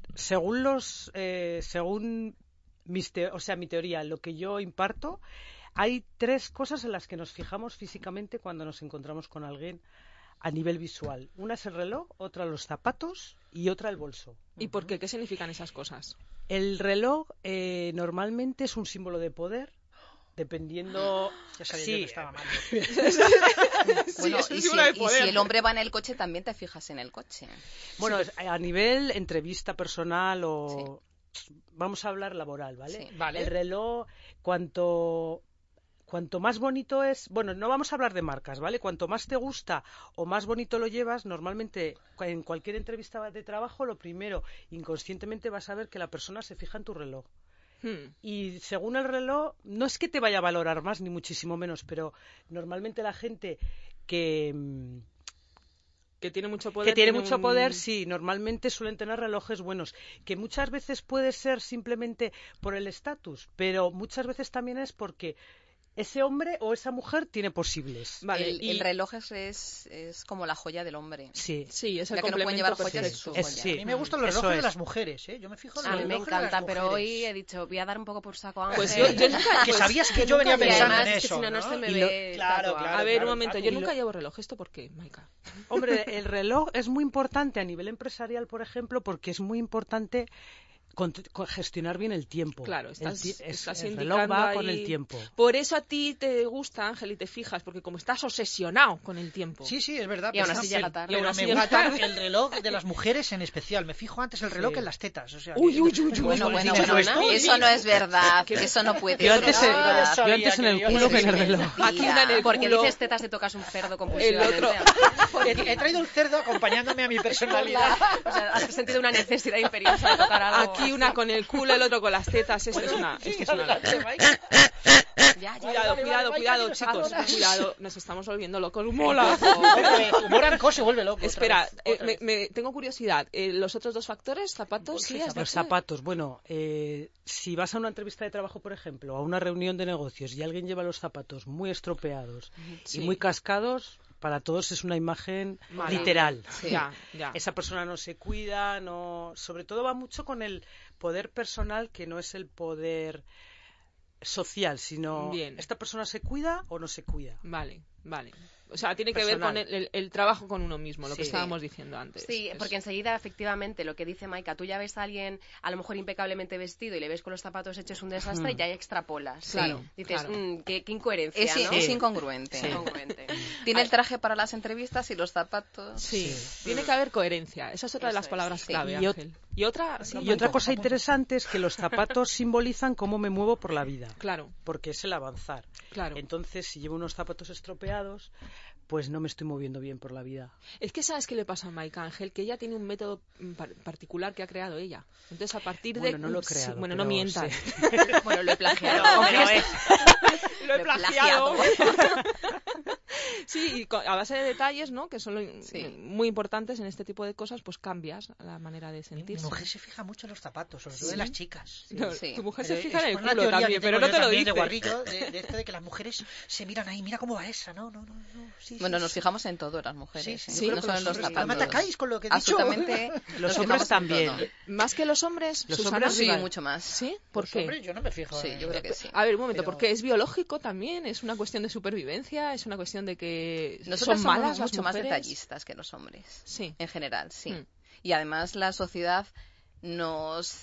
según mi teoría, lo que yo imparto, hay tres cosas en las que nos fijamos físicamente cuando nos encontramos con alguien a nivel visual. Una es el reloj, otra los zapatos y otra el bolso. ¿Y por qué? ¿Qué significan esas cosas? El reloj normalmente es un símbolo de poder, dependiendo... Ya sabía yo que estaba mal. Bueno, es un y símbolo de si poder. el hombre va en el coche, también te fijas en el coche. Bueno, a nivel entrevista personal o... Vamos a hablar laboral, ¿vale? Sí. Vale. El reloj, cuanto más bonito es... Bueno, no vamos a hablar de marcas, ¿vale? Cuanto más te gusta o más bonito lo llevas, normalmente en cualquier entrevista de trabajo, lo primero, inconscientemente vas a ver que la persona se fija en tu reloj. Y según el reloj, no es que te vaya a valorar más, ni muchísimo menos, pero normalmente la gente que tiene mucho poder. tiene mucho poder, sí, normalmente suelen tener relojes buenos, que muchas veces puede ser simplemente por el estatus, pero muchas veces también es porque ese hombre o esa mujer tiene posibles. Vale, el reloj es como la joya del hombre. Sí, es el ya que no pueden llevar joyas, es su joya. A mí me gustan los relojes de las mujeres, ¿eh? Yo me fijo en los A mí me relojes de las encanta, pero mujeres. hoy he dicho, voy a dar un poco por saco a Ángel. Pues yo nunca... Que sabías que yo venía Y pensando además en es que eso, si no, no ¿no? se me Y ve claro, tatuado. claro. A ver, un momento, yo Y nunca llevo reloj. ¿Esto por qué, Maika? Hombre, el reloj es muy importante a nivel empresarial, por ejemplo, porque es muy importante gestionar bien el tiempo. Claro, estás el reloj va ahí. con el tiempo. Por eso a ti te gusta, Ángel, y te fijas, porque como estás obsesionado con el tiempo. Sí, es verdad. Y aún pero así no, llega tarde. Pero Y aún así me llega gusta tarde. el reloj de las mujeres en especial. Me fijo antes el reloj Sí. en las tetas. O sea, Uy, Bueno, ¿esto? eso no es verdad, eso no puede Yo ser antes, verdad. yo antes en el culo que en el reloj. Aquí una en el Porque culo. dices tetas te tocas un cerdo compulsivamente. El otro. He traído el cerdo acompañándome a mi personalidad. O sea, has sentido una necesidad imperiosa de tocar algo. Aquí una con el culo, el otro con las tetas. Esto es una... Ya, Cuidado, chicos. Cuidado, nos estamos volviendo locos. ¡Mola! Humor ancoso se vuelve loco. Espera, otra vez. tengo curiosidad. ¿Los otros dos factores, zapatos, sí? has Los dicho? zapatos, bueno, si vas a una entrevista de trabajo, por ejemplo, a una reunión de negocios y alguien lleva los zapatos muy estropeados Sí. y muy cascados, para todos es una imagen Mala. literal. Sí. Ya. Esa persona no se cuida, sobre todo va mucho con el poder personal, que no es el poder social, sino Bien. esta persona se cuida o no se cuida. Vale. O sea, tiene que ver con el trabajo con uno mismo, lo que Sí. estábamos diciendo antes. Sí, porque enseguida, efectivamente, lo que dice Maika, tú ya ves a alguien a lo mejor impecablemente vestido y le ves con los zapatos hechos un desastre y ya extrapolas. Claro, Dices, claro. qué incoherencia, ¿no? Es incongruente. Sí. Incongruente. Tiene el traje para las entrevistas y los zapatos. Sí. Tiene que haber coherencia. Esa es otra de las Eso es, palabras sí. clave, Y Ángel. Y otra, sí, Y otra cosa interesante es que los zapatos simbolizan cómo me muevo por la vida. Claro, Porque es el avanzar. claro. Entonces, si llevo unos zapatos estropeados, pues no me estoy moviendo bien por la vida. Es que ¿sabes qué le pasa a Maika, Ángel? Que ella tiene un método particular que ha creado ella. Entonces, a partir de... Bueno, no lo he creado. Bueno, pero no mientas. sí. Bueno, lo he plagiado. Lo he plagiado. Sí, y a base de detalles, ¿no? Que son Sí. muy importantes en este tipo de cosas, pues cambias la manera de Mi sentirse. mujer se fija mucho en los zapatos, sobre todo de las chicas. No, Sí. Tu mujer Pero se fija en el es una culo teoría también, que pero tengo no yo te lo también dice. de guarrillo, de esto de que las mujeres se miran ahí, mira cómo va esa, no, sí, Bueno, sí, nos sí. fijamos en todo las mujeres, Sí, ¿eh? yo creo no que solo en los hombres- zapatos. ¿Me atacáis con lo que he dicho? Absolutamente. Los nos hombres fijamos en también. todo. Más que los hombres, Los Susana. hombres Sí, igual. mucho más. ¿Sí? ¿Por Los qué? hombres, yo no me fijo. Sí, yo creo que sí. A ver, un momento, Pero- porque es biológico también, es una cuestión de supervivencia, es una cuestión de que Nosotros son somos malas las mucho más mujeres. detallistas que los hombres. Sí. En general, sí. Mm. Y además la sociedad nos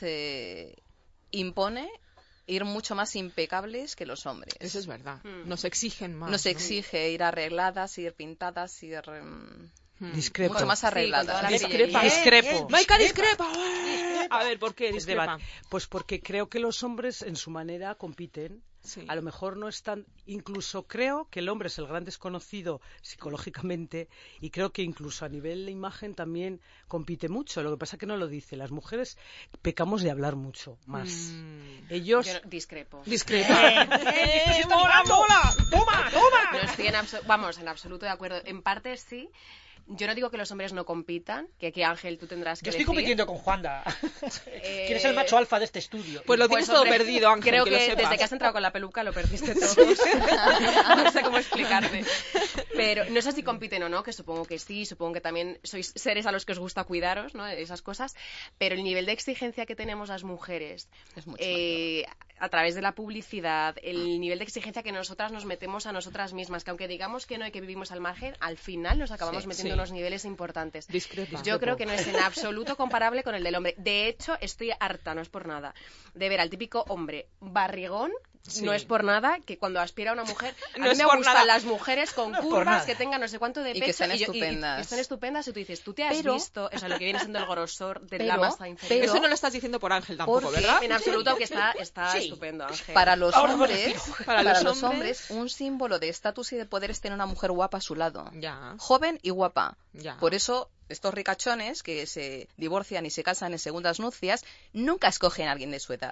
impone ir mucho más impecables que los hombres. Eso es verdad. Nos exigen más. Nos ¿no? exige ir arregladas, ir pintadas, ir Discrepo. mucho más Sí, con toda arregladas. la Discrepa. Discrepo. Maika discrepa. A ver, ¿por qué Es discrepa? Pues porque creo que los hombres en su manera compiten. Sí. A lo mejor no están, incluso creo que el hombre es el gran desconocido psicológicamente y creo que incluso a nivel de imagen también compite mucho. Lo que pasa es que no lo dice. Las mujeres pecamos de hablar mucho más. Ellos Yo discrepo. Discrepa. ¡Mola! ¡Toma! No estoy en absoluto de acuerdo. En parte sí. Yo no digo que los hombres no compitan, que Ángel tú tendrás que Yo estoy decir. compitiendo con Juanda. ¿Quién es el macho alfa de este estudio? Pues lo Pues, tienes todo hombre, perdido, Ángel, creo que que lo sepas. desde que has entrado con la peluca lo perdiste todo. No sé cómo explicarte. Pero no sé si compiten o no, que supongo que sí, supongo que también sois seres a los que os gusta cuidaros, ¿no? Esas cosas. Pero el nivel de exigencia que tenemos las mujeres Es mucho mayor. a través de la publicidad, el nivel de exigencia que nosotras nos metemos a nosotras mismas, que aunque digamos que no y que vivimos al margen, al final nos acabamos Sí, metiendo sí. unos niveles importantes. Discrepa. Yo creo que no es en absoluto comparable con el del hombre. De hecho, estoy harta, no es por nada, de ver al típico hombre barrigón. Sí. No es por nada que cuando aspira a una mujer, a No mí es me por gustan nada. las mujeres con No es por curvas, nada. que tengan no sé cuánto de Y pecho que estén y estupendas. que estén estupendas y tú dices, tú te has Pero- visto, o sea, lo que viene siendo el grosor de la Pero- masa inferior. pero- Eso no lo estás diciendo por Ángel tampoco, Porque- ¿verdad? En absoluto, que está Sí. estupendo, Ángel. Para los Ahora me hombres, respiro. Para para los los hombres, hombres, un símbolo de estatus y de poder es tener una mujer guapa a su lado. Ya. Joven y guapa. Ya. Por eso, estos ricachones que se divorcian y se casan en segundas nupcias nunca escogen a alguien de su edad.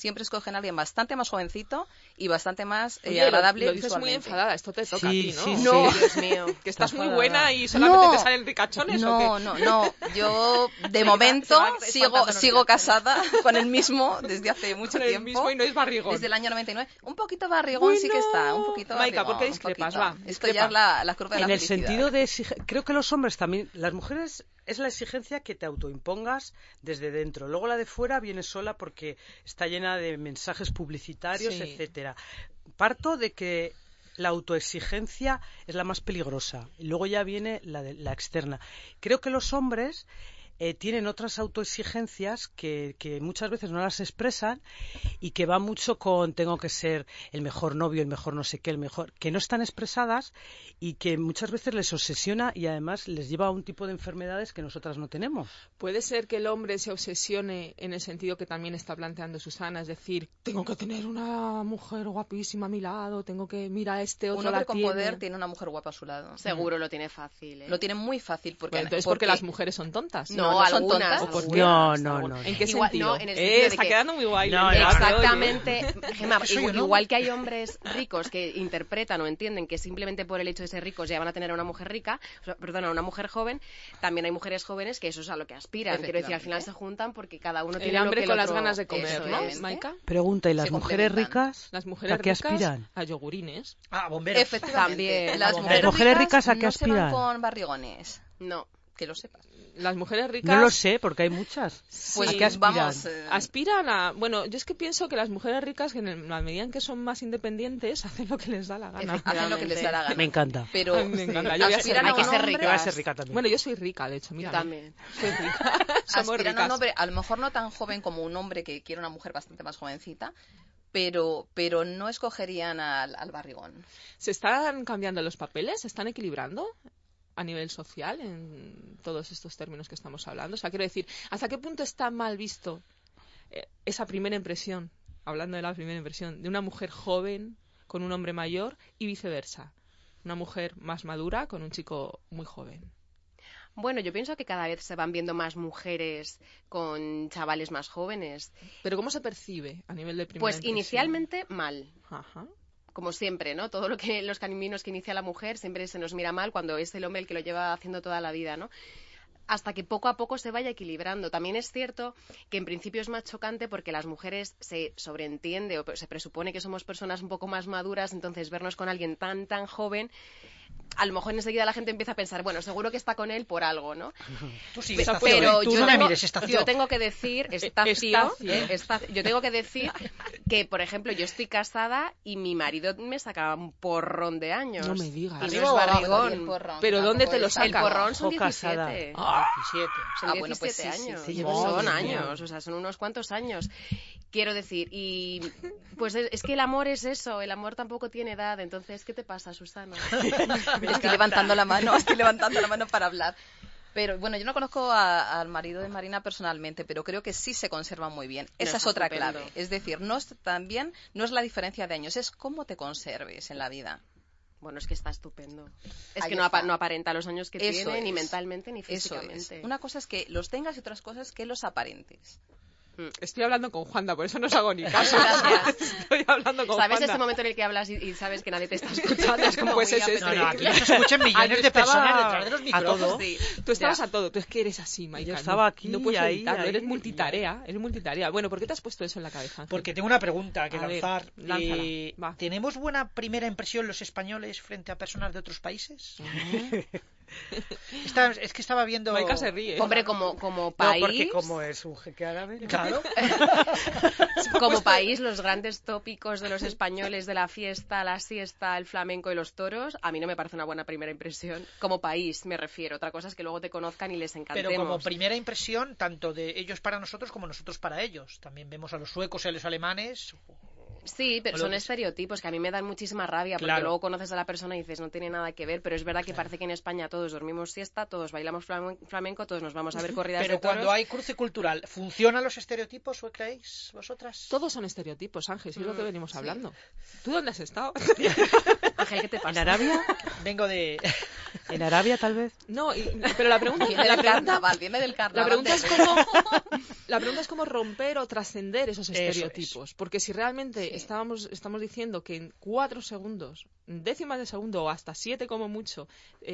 siempre escogen a alguien bastante más jovencito y bastante más Oye, agradable lo dices visualmente. muy enfadada, esto te toca Sí, a ti, ¿no? sí, No, sí. Dios mío. Que estás muy enfadada. buena y solamente No. te salen ricachones, ¿o qué? No. Yo, de momento, sigo casada con el mismo desde hace mucho Con el tiempo. mismo y no es barrigón. Desde el año 99. Un poquito barrigón sí que está, un poquito Maika, barrigón. ¿por qué un discrepas? poquito. Va, Esto discrepa. ya es la curva de la En el felicidad. sentido de creo que los hombres también, las mujeres es la exigencia que te autoimpongas desde dentro. Luego la de fuera viene sola porque está llena de mensajes publicitarios, Sí. etcétera. Parto de que la autoexigencia es la más peligrosa y luego ya viene la externa. Creo que los hombres tienen otras autoexigencias que muchas veces no las expresan y que va mucho con tengo que ser el mejor novio, el mejor no sé qué, el mejor, que no están expresadas y que muchas veces les obsesiona y además les lleva a un tipo de enfermedades que nosotras no tenemos. Puede ser que el hombre se obsesione en el sentido que también está planteando Susana, es decir, tengo que tener una mujer guapísima a mi lado, tengo que mirar a este otro Un hombre la con tiene. poder tiene una mujer guapa a su lado. Seguro lo tiene fácil, ¿eh? Lo tiene muy fácil porque... Bueno, entonces porque las mujeres son tontas. No, no son algunas. tontas. ¿O por qué? No. ¿En qué Igual- sentido? no, en el sentido de Está que- quedando muy guay. No, el debate, oye. Exactamente, Gemma, ¿Qué soy yo, no? igual que hay hombres ricos que interpretan o entienden que simplemente por el hecho de ser ricos ya van a tener a una mujer rica, a una mujer joven, también hay mujeres jóvenes que eso es a lo que aspiran. Quiero decir, al final se juntan porque cada uno El tiene lo hambre que con el las otro- ganas de comer, Eso ¿no, es. Maika? Pregunta, ¿y las Se mujeres complementan. ricas Las mujeres a qué ricas aspiran? a yogurines. Ah, bomberos. Efectivamente. También. Las Las mujeres ricas, ¿a qué no se van aspiran? con barrigones. No. Que lo sepas. Las mujeres ricas No lo sé, porque hay muchas. Pues ¿A qué aspiran? vamos... aspiran a... Bueno, yo es que pienso que las mujeres ricas, que en la medida en que son más independientes, hacen lo que les da la gana. hacen lo que les da la gana. Me encanta. Pero Ay, me encanta. Yo voy a ser aspiran a rica. un Hay que ser hombre- rica. Yo voy a ser rica también. Bueno, yo soy rica, de hecho, mira. Yo también. Soy rica. Somos aspiran a ricas. un hombre, a lo mejor no tan joven como un hombre que quiere una mujer bastante más jovencita, pero no escogerían al barrigón. ¿Se están cambiando los papeles? ¿Se están equilibrando a nivel social en todos estos términos que estamos hablando? O sea, quiero decir, ¿hasta qué punto está mal visto esa primera impresión, hablando de la primera impresión, de una mujer joven con un hombre mayor y viceversa? Una mujer más madura con un chico muy joven. Bueno, yo pienso que cada vez se van viendo más mujeres con chavales más jóvenes. ¿Pero cómo se percibe a nivel de primera Pues impresión? inicialmente mal. Ajá. Como siempre, ¿no? Todo lo que los caminos que inicia la mujer siempre se nos mira mal cuando es el hombre el que lo lleva haciendo toda la vida, ¿no? Hasta que poco a poco se vaya equilibrando. También es cierto que en principio es más chocante porque las mujeres se sobreentiende o se presupone que somos personas un poco más maduras, entonces vernos con alguien tan joven, a lo mejor enseguida la gente empieza a pensar, bueno, seguro que está con él por algo, ¿no? Tú sí, Pero estación, ¿eh? Tú no me tengo, mires, estación. yo tengo que decir, yo tengo que decir que, por ejemplo, yo estoy casada y mi marido me saca un porrón de años. No me digas. Y no ¿Arriba es o abajo? barrigón. ¿Pero dónde te lo El saca? porrón son O casada. 17. Ah, 17. Son Ah, 17 bueno, pues sí, años. sí, sí. Son Madre mía. años, o sea, son unos cuantos años. Quiero decir, y pues es que el amor es eso, el amor tampoco tiene edad, entonces, ¿qué te pasa, Susana? Estoy levantando la mano para hablar. Pero bueno, yo no conozco al marido de Marina personalmente, pero creo que sí se conserva muy bien. Esa es otra estupendo. clave. Es decir, no es la diferencia de años, es cómo te conserves en la vida. Bueno, es que está estupendo. Es Ahí que no está. aparenta los años que Eso tiene, ni es. mentalmente, ni Eso físicamente. es. Una cosa es que los tengas y otras cosas que los aparentes. Estoy hablando con Juanda, por eso no os hago ni caso. Gracias. Estoy hablando con ¿Sabes Juanda. ese momento en el que hablas y sabes que nadie te está escuchando? Es como Pues muy es este. No, no, aquí apetecible. nos escuchan millones Yo de estaba personas detrás de los a micrófonos. todo. Sí. Tú estabas Ya. a todo. Tú es que eres así, Maika. Yo estaba aquí No puedes y ahí, evitarlo. ahí, Eres multitarea. Eres multitarea. Bueno, ¿por qué te has puesto eso en la cabeza, Ángel? Porque tengo una pregunta que A ver, lanzar. lánzala, va. ¿Tenemos buena primera impresión los españoles frente a personas de otros países? Es que estaba viendo... Maika se ríe. Hombre, como No, país, porque como es un jeque árabe... ¿no? Claro. como país, los grandes tópicos de los españoles de la fiesta, la siesta, el flamenco y los toros, a mí no me parece una buena primera impresión. Como país, me refiero. Otra cosa es que luego te conozcan y les encantemos. Pero como primera impresión, tanto de ellos para nosotros como nosotros para ellos. También vemos a los suecos y a los alemanes. Sí, pero O lo son que- estereotipos que a mí me dan muchísima rabia porque Claro. luego conoces a la persona y dices no tiene nada que ver, pero es verdad que parece que en España todos dormimos siesta, todos bailamos flamenco, todos nos vamos a ver corridas Pero de toros. cuando hay cruce cultural, ¿funcionan los estereotipos o creéis vosotras? Todos son estereotipos, Ángel, si es lo que venimos hablando. ¿Tú dónde has estado? Ángel, ¿qué te pasa? ¿En Arabia? Vengo de... ¿En Arabia, tal vez? No, pero la pregunta... Viene del carnaval. La pregunta es cómo romper o trascender esos estereotipos. Porque si realmente estamos diciendo que en 4 segundos, décimas de segundo o hasta 7 como mucho,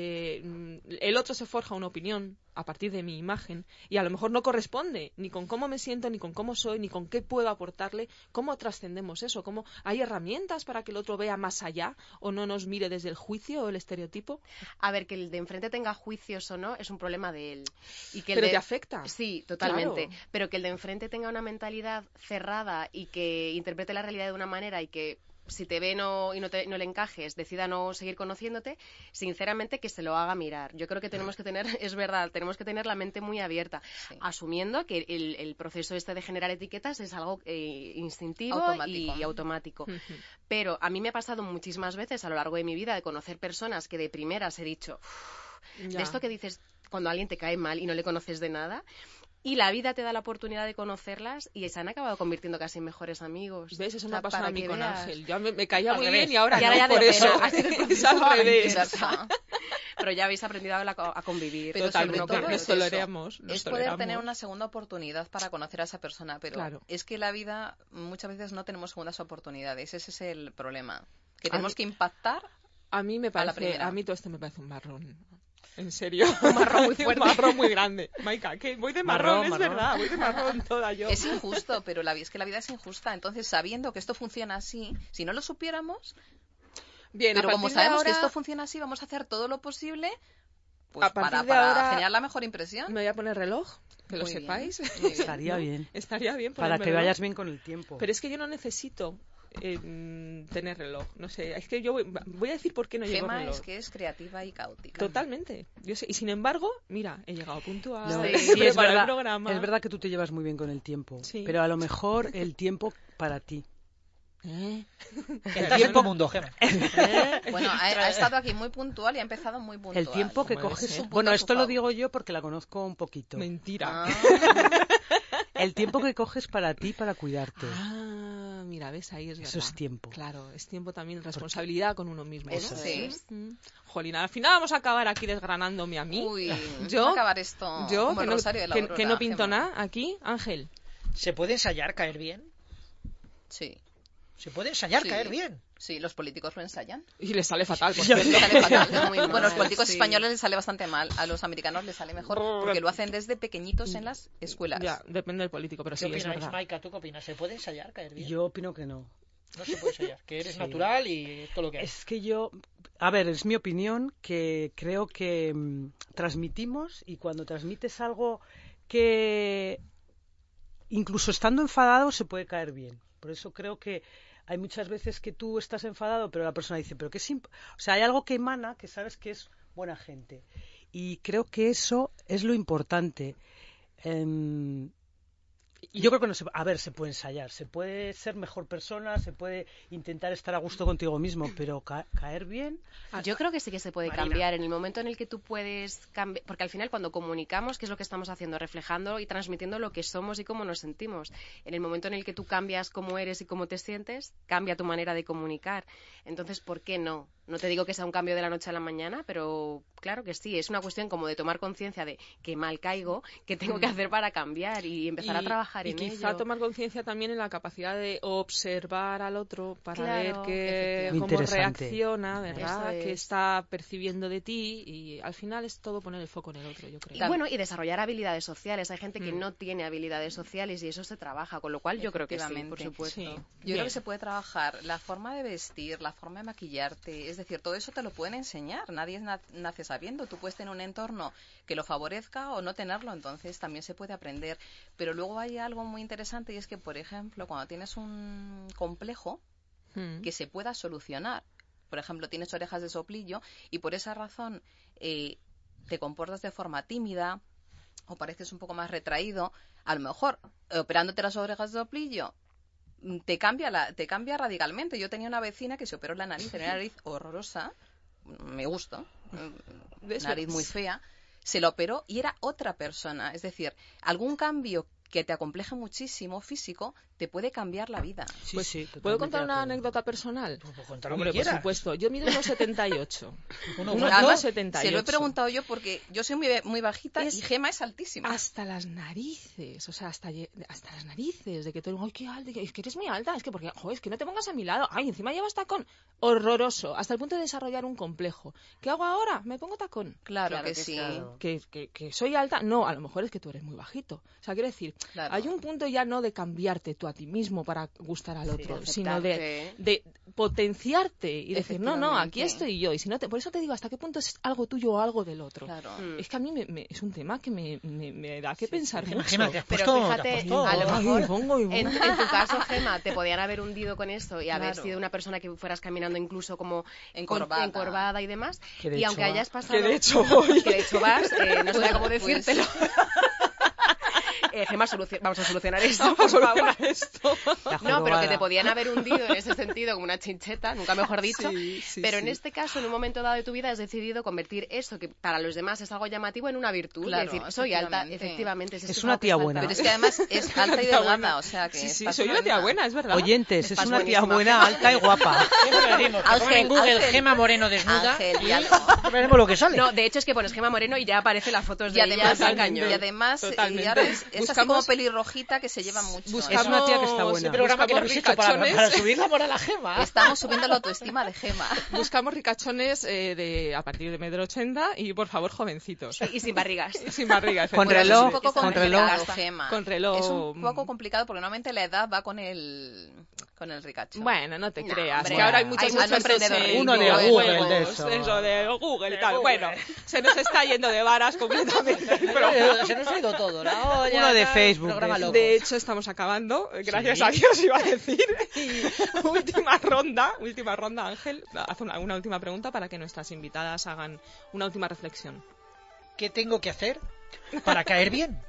el otro se forja una opinión a partir de mi imagen y a lo mejor no corresponde ni con cómo me siento, ni con cómo soy, ni con qué puedo aportarle, ¿cómo trascendemos eso? ¿Cómo hay herramientas para que el otro vea más allá o no nos mire desde el juicio o el estereotipo? A ver, que el de enfrente tenga juicios o no es un problema de él. Y que Pero te afecta. Sí, totalmente. Claro. Pero que el de enfrente tenga una mentalidad cerrada y que interprete la realidad de una manera y que si te ve no le encajes, decida no seguir conociéndote, sinceramente que se lo haga mirar. Yo creo que tenemos que tener, es verdad, tenemos que tener la mente muy abierta, asumiendo que el proceso este de generar etiquetas es algo instintivo y automático. Pero a mí me ha pasado muchísimas veces a lo largo de mi vida de conocer personas que de primeras he dicho, de esto que dices cuando alguien te cae mal y no le conoces de nada, y la vida te da la oportunidad de conocerlas y se han acabado convirtiendo casi en mejores amigos. ¿Ves? Eso me ha pasado a mí con veas. Ángel. Yo me caía muy bien y ahora ya no, por eso. Es al revés. Pero ya habéis aprendido a convivir. Pero totalmente, sobre todo nos toleramos. Es poder tener una segunda oportunidad para conocer a esa persona, pero es que la vida muchas veces no tenemos segundas oportunidades. Ese es el problema. Que tenemos que impactar. A mí me parece, a mí todo esto me parece un marrón. En serio. Un marrón muy fuerte. Un marrón muy grande. Maika, que voy de marrón, es verdad, voy de marrón toda yo. Es injusto, pero es que la vida es injusta. Entonces, sabiendo que esto funciona así, si no lo supiéramos, bien, pero como sabemos que esto funciona así, vamos a hacer todo lo posible pues para generar la mejor impresión. Me voy a poner reloj, que lo sepáis. Estaría bien. Estaría bien para que vayas bien con el tiempo. Pero es que yo no necesito tener reloj, no sé, es que yo voy a decir por qué no llevo reloj. Es que es creativa y caótica. Totalmente, yo sé, y sin embargo, mira, he llegado puntual, sí, es verdad, el programa. Es verdad que tú te llevas muy bien con el tiempo, pero a lo mejor el tiempo para ti. El tiempo mundo, Gemma. Bueno, ha estado aquí muy puntual y ha empezado muy puntual. El tiempo que coges... Bueno, esto lo digo yo porque la conozco un poquito. Mentira. El tiempo que coges para ti, para cuidarte. Mira, ves, ahí es verdad. Eso es tiempo. Claro, es tiempo también, responsabilidad con uno mismo. Eso sí. Jolina, al final vamos a acabar aquí desgranándome a mí. Uy, yo acabar esto como el rosario de la aurora, que no pinto nada aquí, Ángel. ¿Se puede ensayar caer bien? Sí. ¿Se puede ensayar caer bien? Sí, los políticos lo ensayan. Y les sale fatal. Les sale fatal. Bueno, a los políticos españoles les sale bastante mal. A los americanos les sale mejor porque lo hacen desde pequeñitos en las escuelas. Ya, depende del político, pero sí, es verdad. Maika, ¿tú qué opinas? ¿Se puede ensayar caer bien? Yo opino que no. No se puede ensayar, que eres natural y todo lo que es que yo... A ver, es mi opinión que creo que transmitimos y cuando transmites algo que incluso estando enfadado se puede caer bien. Por eso creo que hay muchas veces que tú estás enfadado, pero la persona dice, pero qué o sea, hay algo que emana que sabes que es buena gente. Y creo que eso es lo importante. Yo creo que se puede ensayar, se puede ser mejor persona, se puede intentar estar a gusto contigo mismo, pero caer bien... Yo creo que sí que se puede cambiar en el momento en el que tú puedes cambiar, porque al final cuando comunicamos, ¿qué es lo que estamos haciendo? Reflejando y transmitiendo lo que somos y cómo nos sentimos. En el momento en el que tú cambias cómo eres y cómo te sientes, cambia tu manera de comunicar. Entonces, ¿por qué no? No te digo que sea un cambio de la noche a la mañana, pero claro que sí, es una cuestión como de tomar conciencia de que mal caigo, que tengo que hacer para cambiar y empezar a trabajar en ello. Y quizá tomar conciencia también en la capacidad de observar al otro para ver cómo reacciona, ¿verdad? Qué está percibiendo de ti y al final es todo poner el foco en el otro, yo creo. Y bueno, y desarrollar habilidades sociales. Hay gente que no tiene habilidades sociales y eso se trabaja, con lo cual yo creo que sí, por supuesto. Sí. Yo creo que se puede trabajar la forma de vestir, la forma de maquillarte, es decir, todo eso te lo pueden enseñar, nadie nace sabiendo, tú puedes tener un entorno que lo favorezca o no tenerlo, entonces también se puede aprender, pero luego hay algo muy interesante y es que, por ejemplo, cuando tienes un complejo que se pueda solucionar, por ejemplo, tienes orejas de soplillo y por esa razón te comportas de forma tímida o pareces un poco más retraído, a lo mejor operándote las orejas de soplillo te cambia radicalmente. Yo tenía una vecina que se operó la nariz, tenía una nariz horrorosa, me gusta, nariz muy fea, se la operó y era otra persona. Es decir, algún cambio que te acompleje muchísimo físico te puede cambiar la vida. Pues sí, ¿puedo contar una anécdota personal? Pues contar lo Hombre, que quieras. por supuesto. Yo mido unos 78. Además, 78. se lo he preguntado yo porque yo soy muy bajita y Gema es altísima. Hasta las narices, o sea, hasta las narices, de que todo, ay, qué alta, es que eres muy alta, es que porque, joder, es que no te pongas a mi lado, ay, encima llevas tacón, horroroso, hasta el punto de desarrollar un complejo. ¿Qué hago ahora? Me pongo tacón. Claro que sí. Que soy alta, no, a lo mejor es que tú eres muy bajito. O sea, quiero decir, hay un punto ya no de cambiarte tú a ti mismo para gustar al otro, sino de potenciarte y decir, no, aquí estoy yo. Y si no por eso te digo, ¿hasta qué punto es algo tuyo o algo del otro? Claro. Es que a mí es un tema que me da que pensar mucho. Gema, pero fíjate, a lo mejor en tu Ah. caso, Gema, te podían haber hundido con esto y haber sido una persona que fueras caminando incluso como encorvada y demás. Y aunque hayas pasado... Que de hecho vas, no sé cómo decírtelo. Gema, vamos a solucionar esto, por favor. No, pero que te podían haber hundido en ese sentido como una chincheta, nunca mejor dicho. Pero en este caso, en un momento dado de tu vida, has decidido convertir esto, que para los demás es algo llamativo, en una virtud. Claro, es decir, soy alta, efectivamente. Es una tía buena. Pero es que además es alta y delgada, o sea que... Sí, soy una tía buena, es verdad. Oyentes, es una tía buena, alta y guapa. Siempre decimos, que ponen en Google Gema Moreno desnuda y veremos lo que sale. No, de hecho es que pones Gema Moreno y ya aparecen las fotos de ella. Y además es así como pelirrojita que se lleva mucho. Es una tía que está buena. Ese programa que le habéis hecho para subir la moral a Gema. Estamos subiendo la autoestima de Gema. Buscamos ricachones a partir de 1,80 m y, por favor, jovencitos. Y sin barrigas. Sin barrigas. Con reloj. Es un poco complicado, Gema. Con reloj. Es un poco complicado porque normalmente la edad va con el ricachón. Bueno, no te creas. Hombre, que ahora hay muchos emprendedores. Uno de Google de eso. Eso de Google y tal. Bueno, se nos está yendo de varas completamente. Se nos ha ido todo. La olla, Uno de Facebook. De hecho, estamos acabando, gracias a Dios, iba a decir. Y última ronda, Ángel. Haz una última pregunta para que nuestras invitadas hagan una última reflexión. ¿Qué tengo que hacer para caer bien?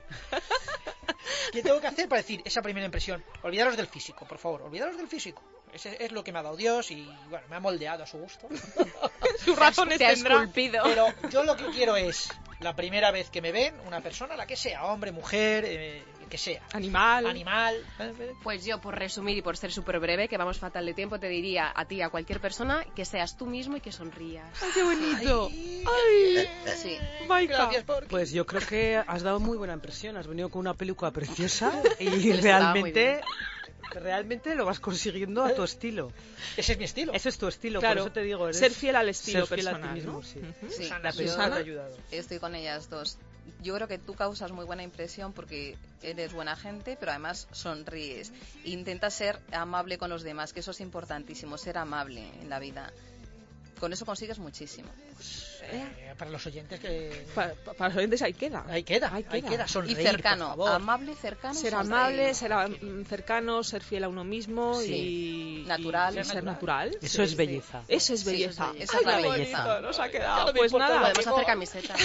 ¿Qué tengo que hacer para decir esa primera impresión? Olvidaros del físico, por favor, olvidaros del físico. Ese es lo que me ha dado Dios y, bueno, me ha moldeado a su gusto. Sus razones tendrá. Esculpido. Pero yo lo que quiero es, la primera vez que me ven, una persona, la que sea, hombre, mujer, que sea. Animal. Pues yo, por resumir y por ser súper breve, que vamos fatal de tiempo, te diría a ti, a cualquier persona, que seas tú mismo y que sonrías. ¡Ay, qué bonito! Sí. Gracias por... Pues yo creo que has dado muy buena impresión. Has venido con una película preciosa y Está muy bien. realmente lo vas consiguiendo a tu estilo. Ese es mi estilo. Ese es tu estilo, Claro, por eso te digo. ser fiel al estilo ser fiel a personal, ti mismo, ¿no? sí. Sí. La persona te ha ayudado. Estoy con ellas dos. Yo creo que tú causas muy buena impresión porque eres buena gente, pero además sonríes. Intenta ser amable con los demás, que eso es importantísimo, ser amable en la vida. Con eso consigues muchísimo. Para los oyentes que... Para los oyentes ahí queda. Ahí queda. Y Sonreír, cercano, por favor. amable, cercano. Ser sonreír. amable, ser cercano, ser fiel a uno mismo y natural. y ser natural. Eso es belleza. Eso es belleza. Esa es la Ay, qué belleza. bonito, nos ha quedado. Ya no me Pues importa, nada, Podemos hacer camisetas.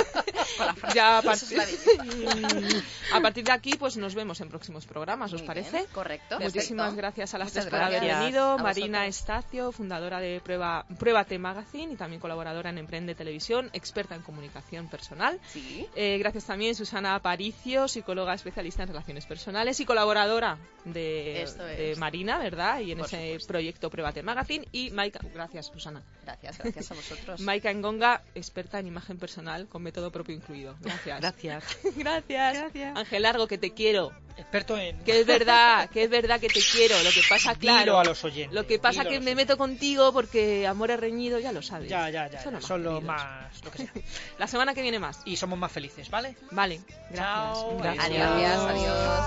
ya a Esa es la a partir de aquí pues nos vemos en próximos programas, ¿os Muy parece? bien, Correcto. Muchísimas gracias a las Muchas tres por haber gracias. venido. A Marina vosotros. Estacio, fundadora de Pruébate Magazine y también colaboradora en Emprende Televisión, experta en comunicación personal. Sí. Gracias también Susana Aparicio, psicóloga especialista en relaciones personales y colaboradora de Marina, ¿verdad? Y en ese proyecto Pruébate Magazine. Y Maika, gracias Susana. Gracias a vosotros. Maika Ngonga, experta en imagen personal con método propio incluido. Gracias. Gracias. Ángel Largo, que te quiero. Experto en... Que es verdad que te quiero. Lo que pasa, claro. Dilo a los oyentes. Lo que pasa dilo a que los me meto contigo porque amor es reñido, ya lo sabes. Ya. Son lo queridos. más... Lo que sea. La semana que viene más. Y somos más felices, ¿vale? Vale. Gracias. Chao. Gracias, adiós.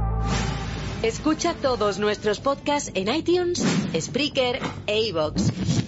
Escucha todos nuestros podcasts en iTunes, Spreaker e iVoox.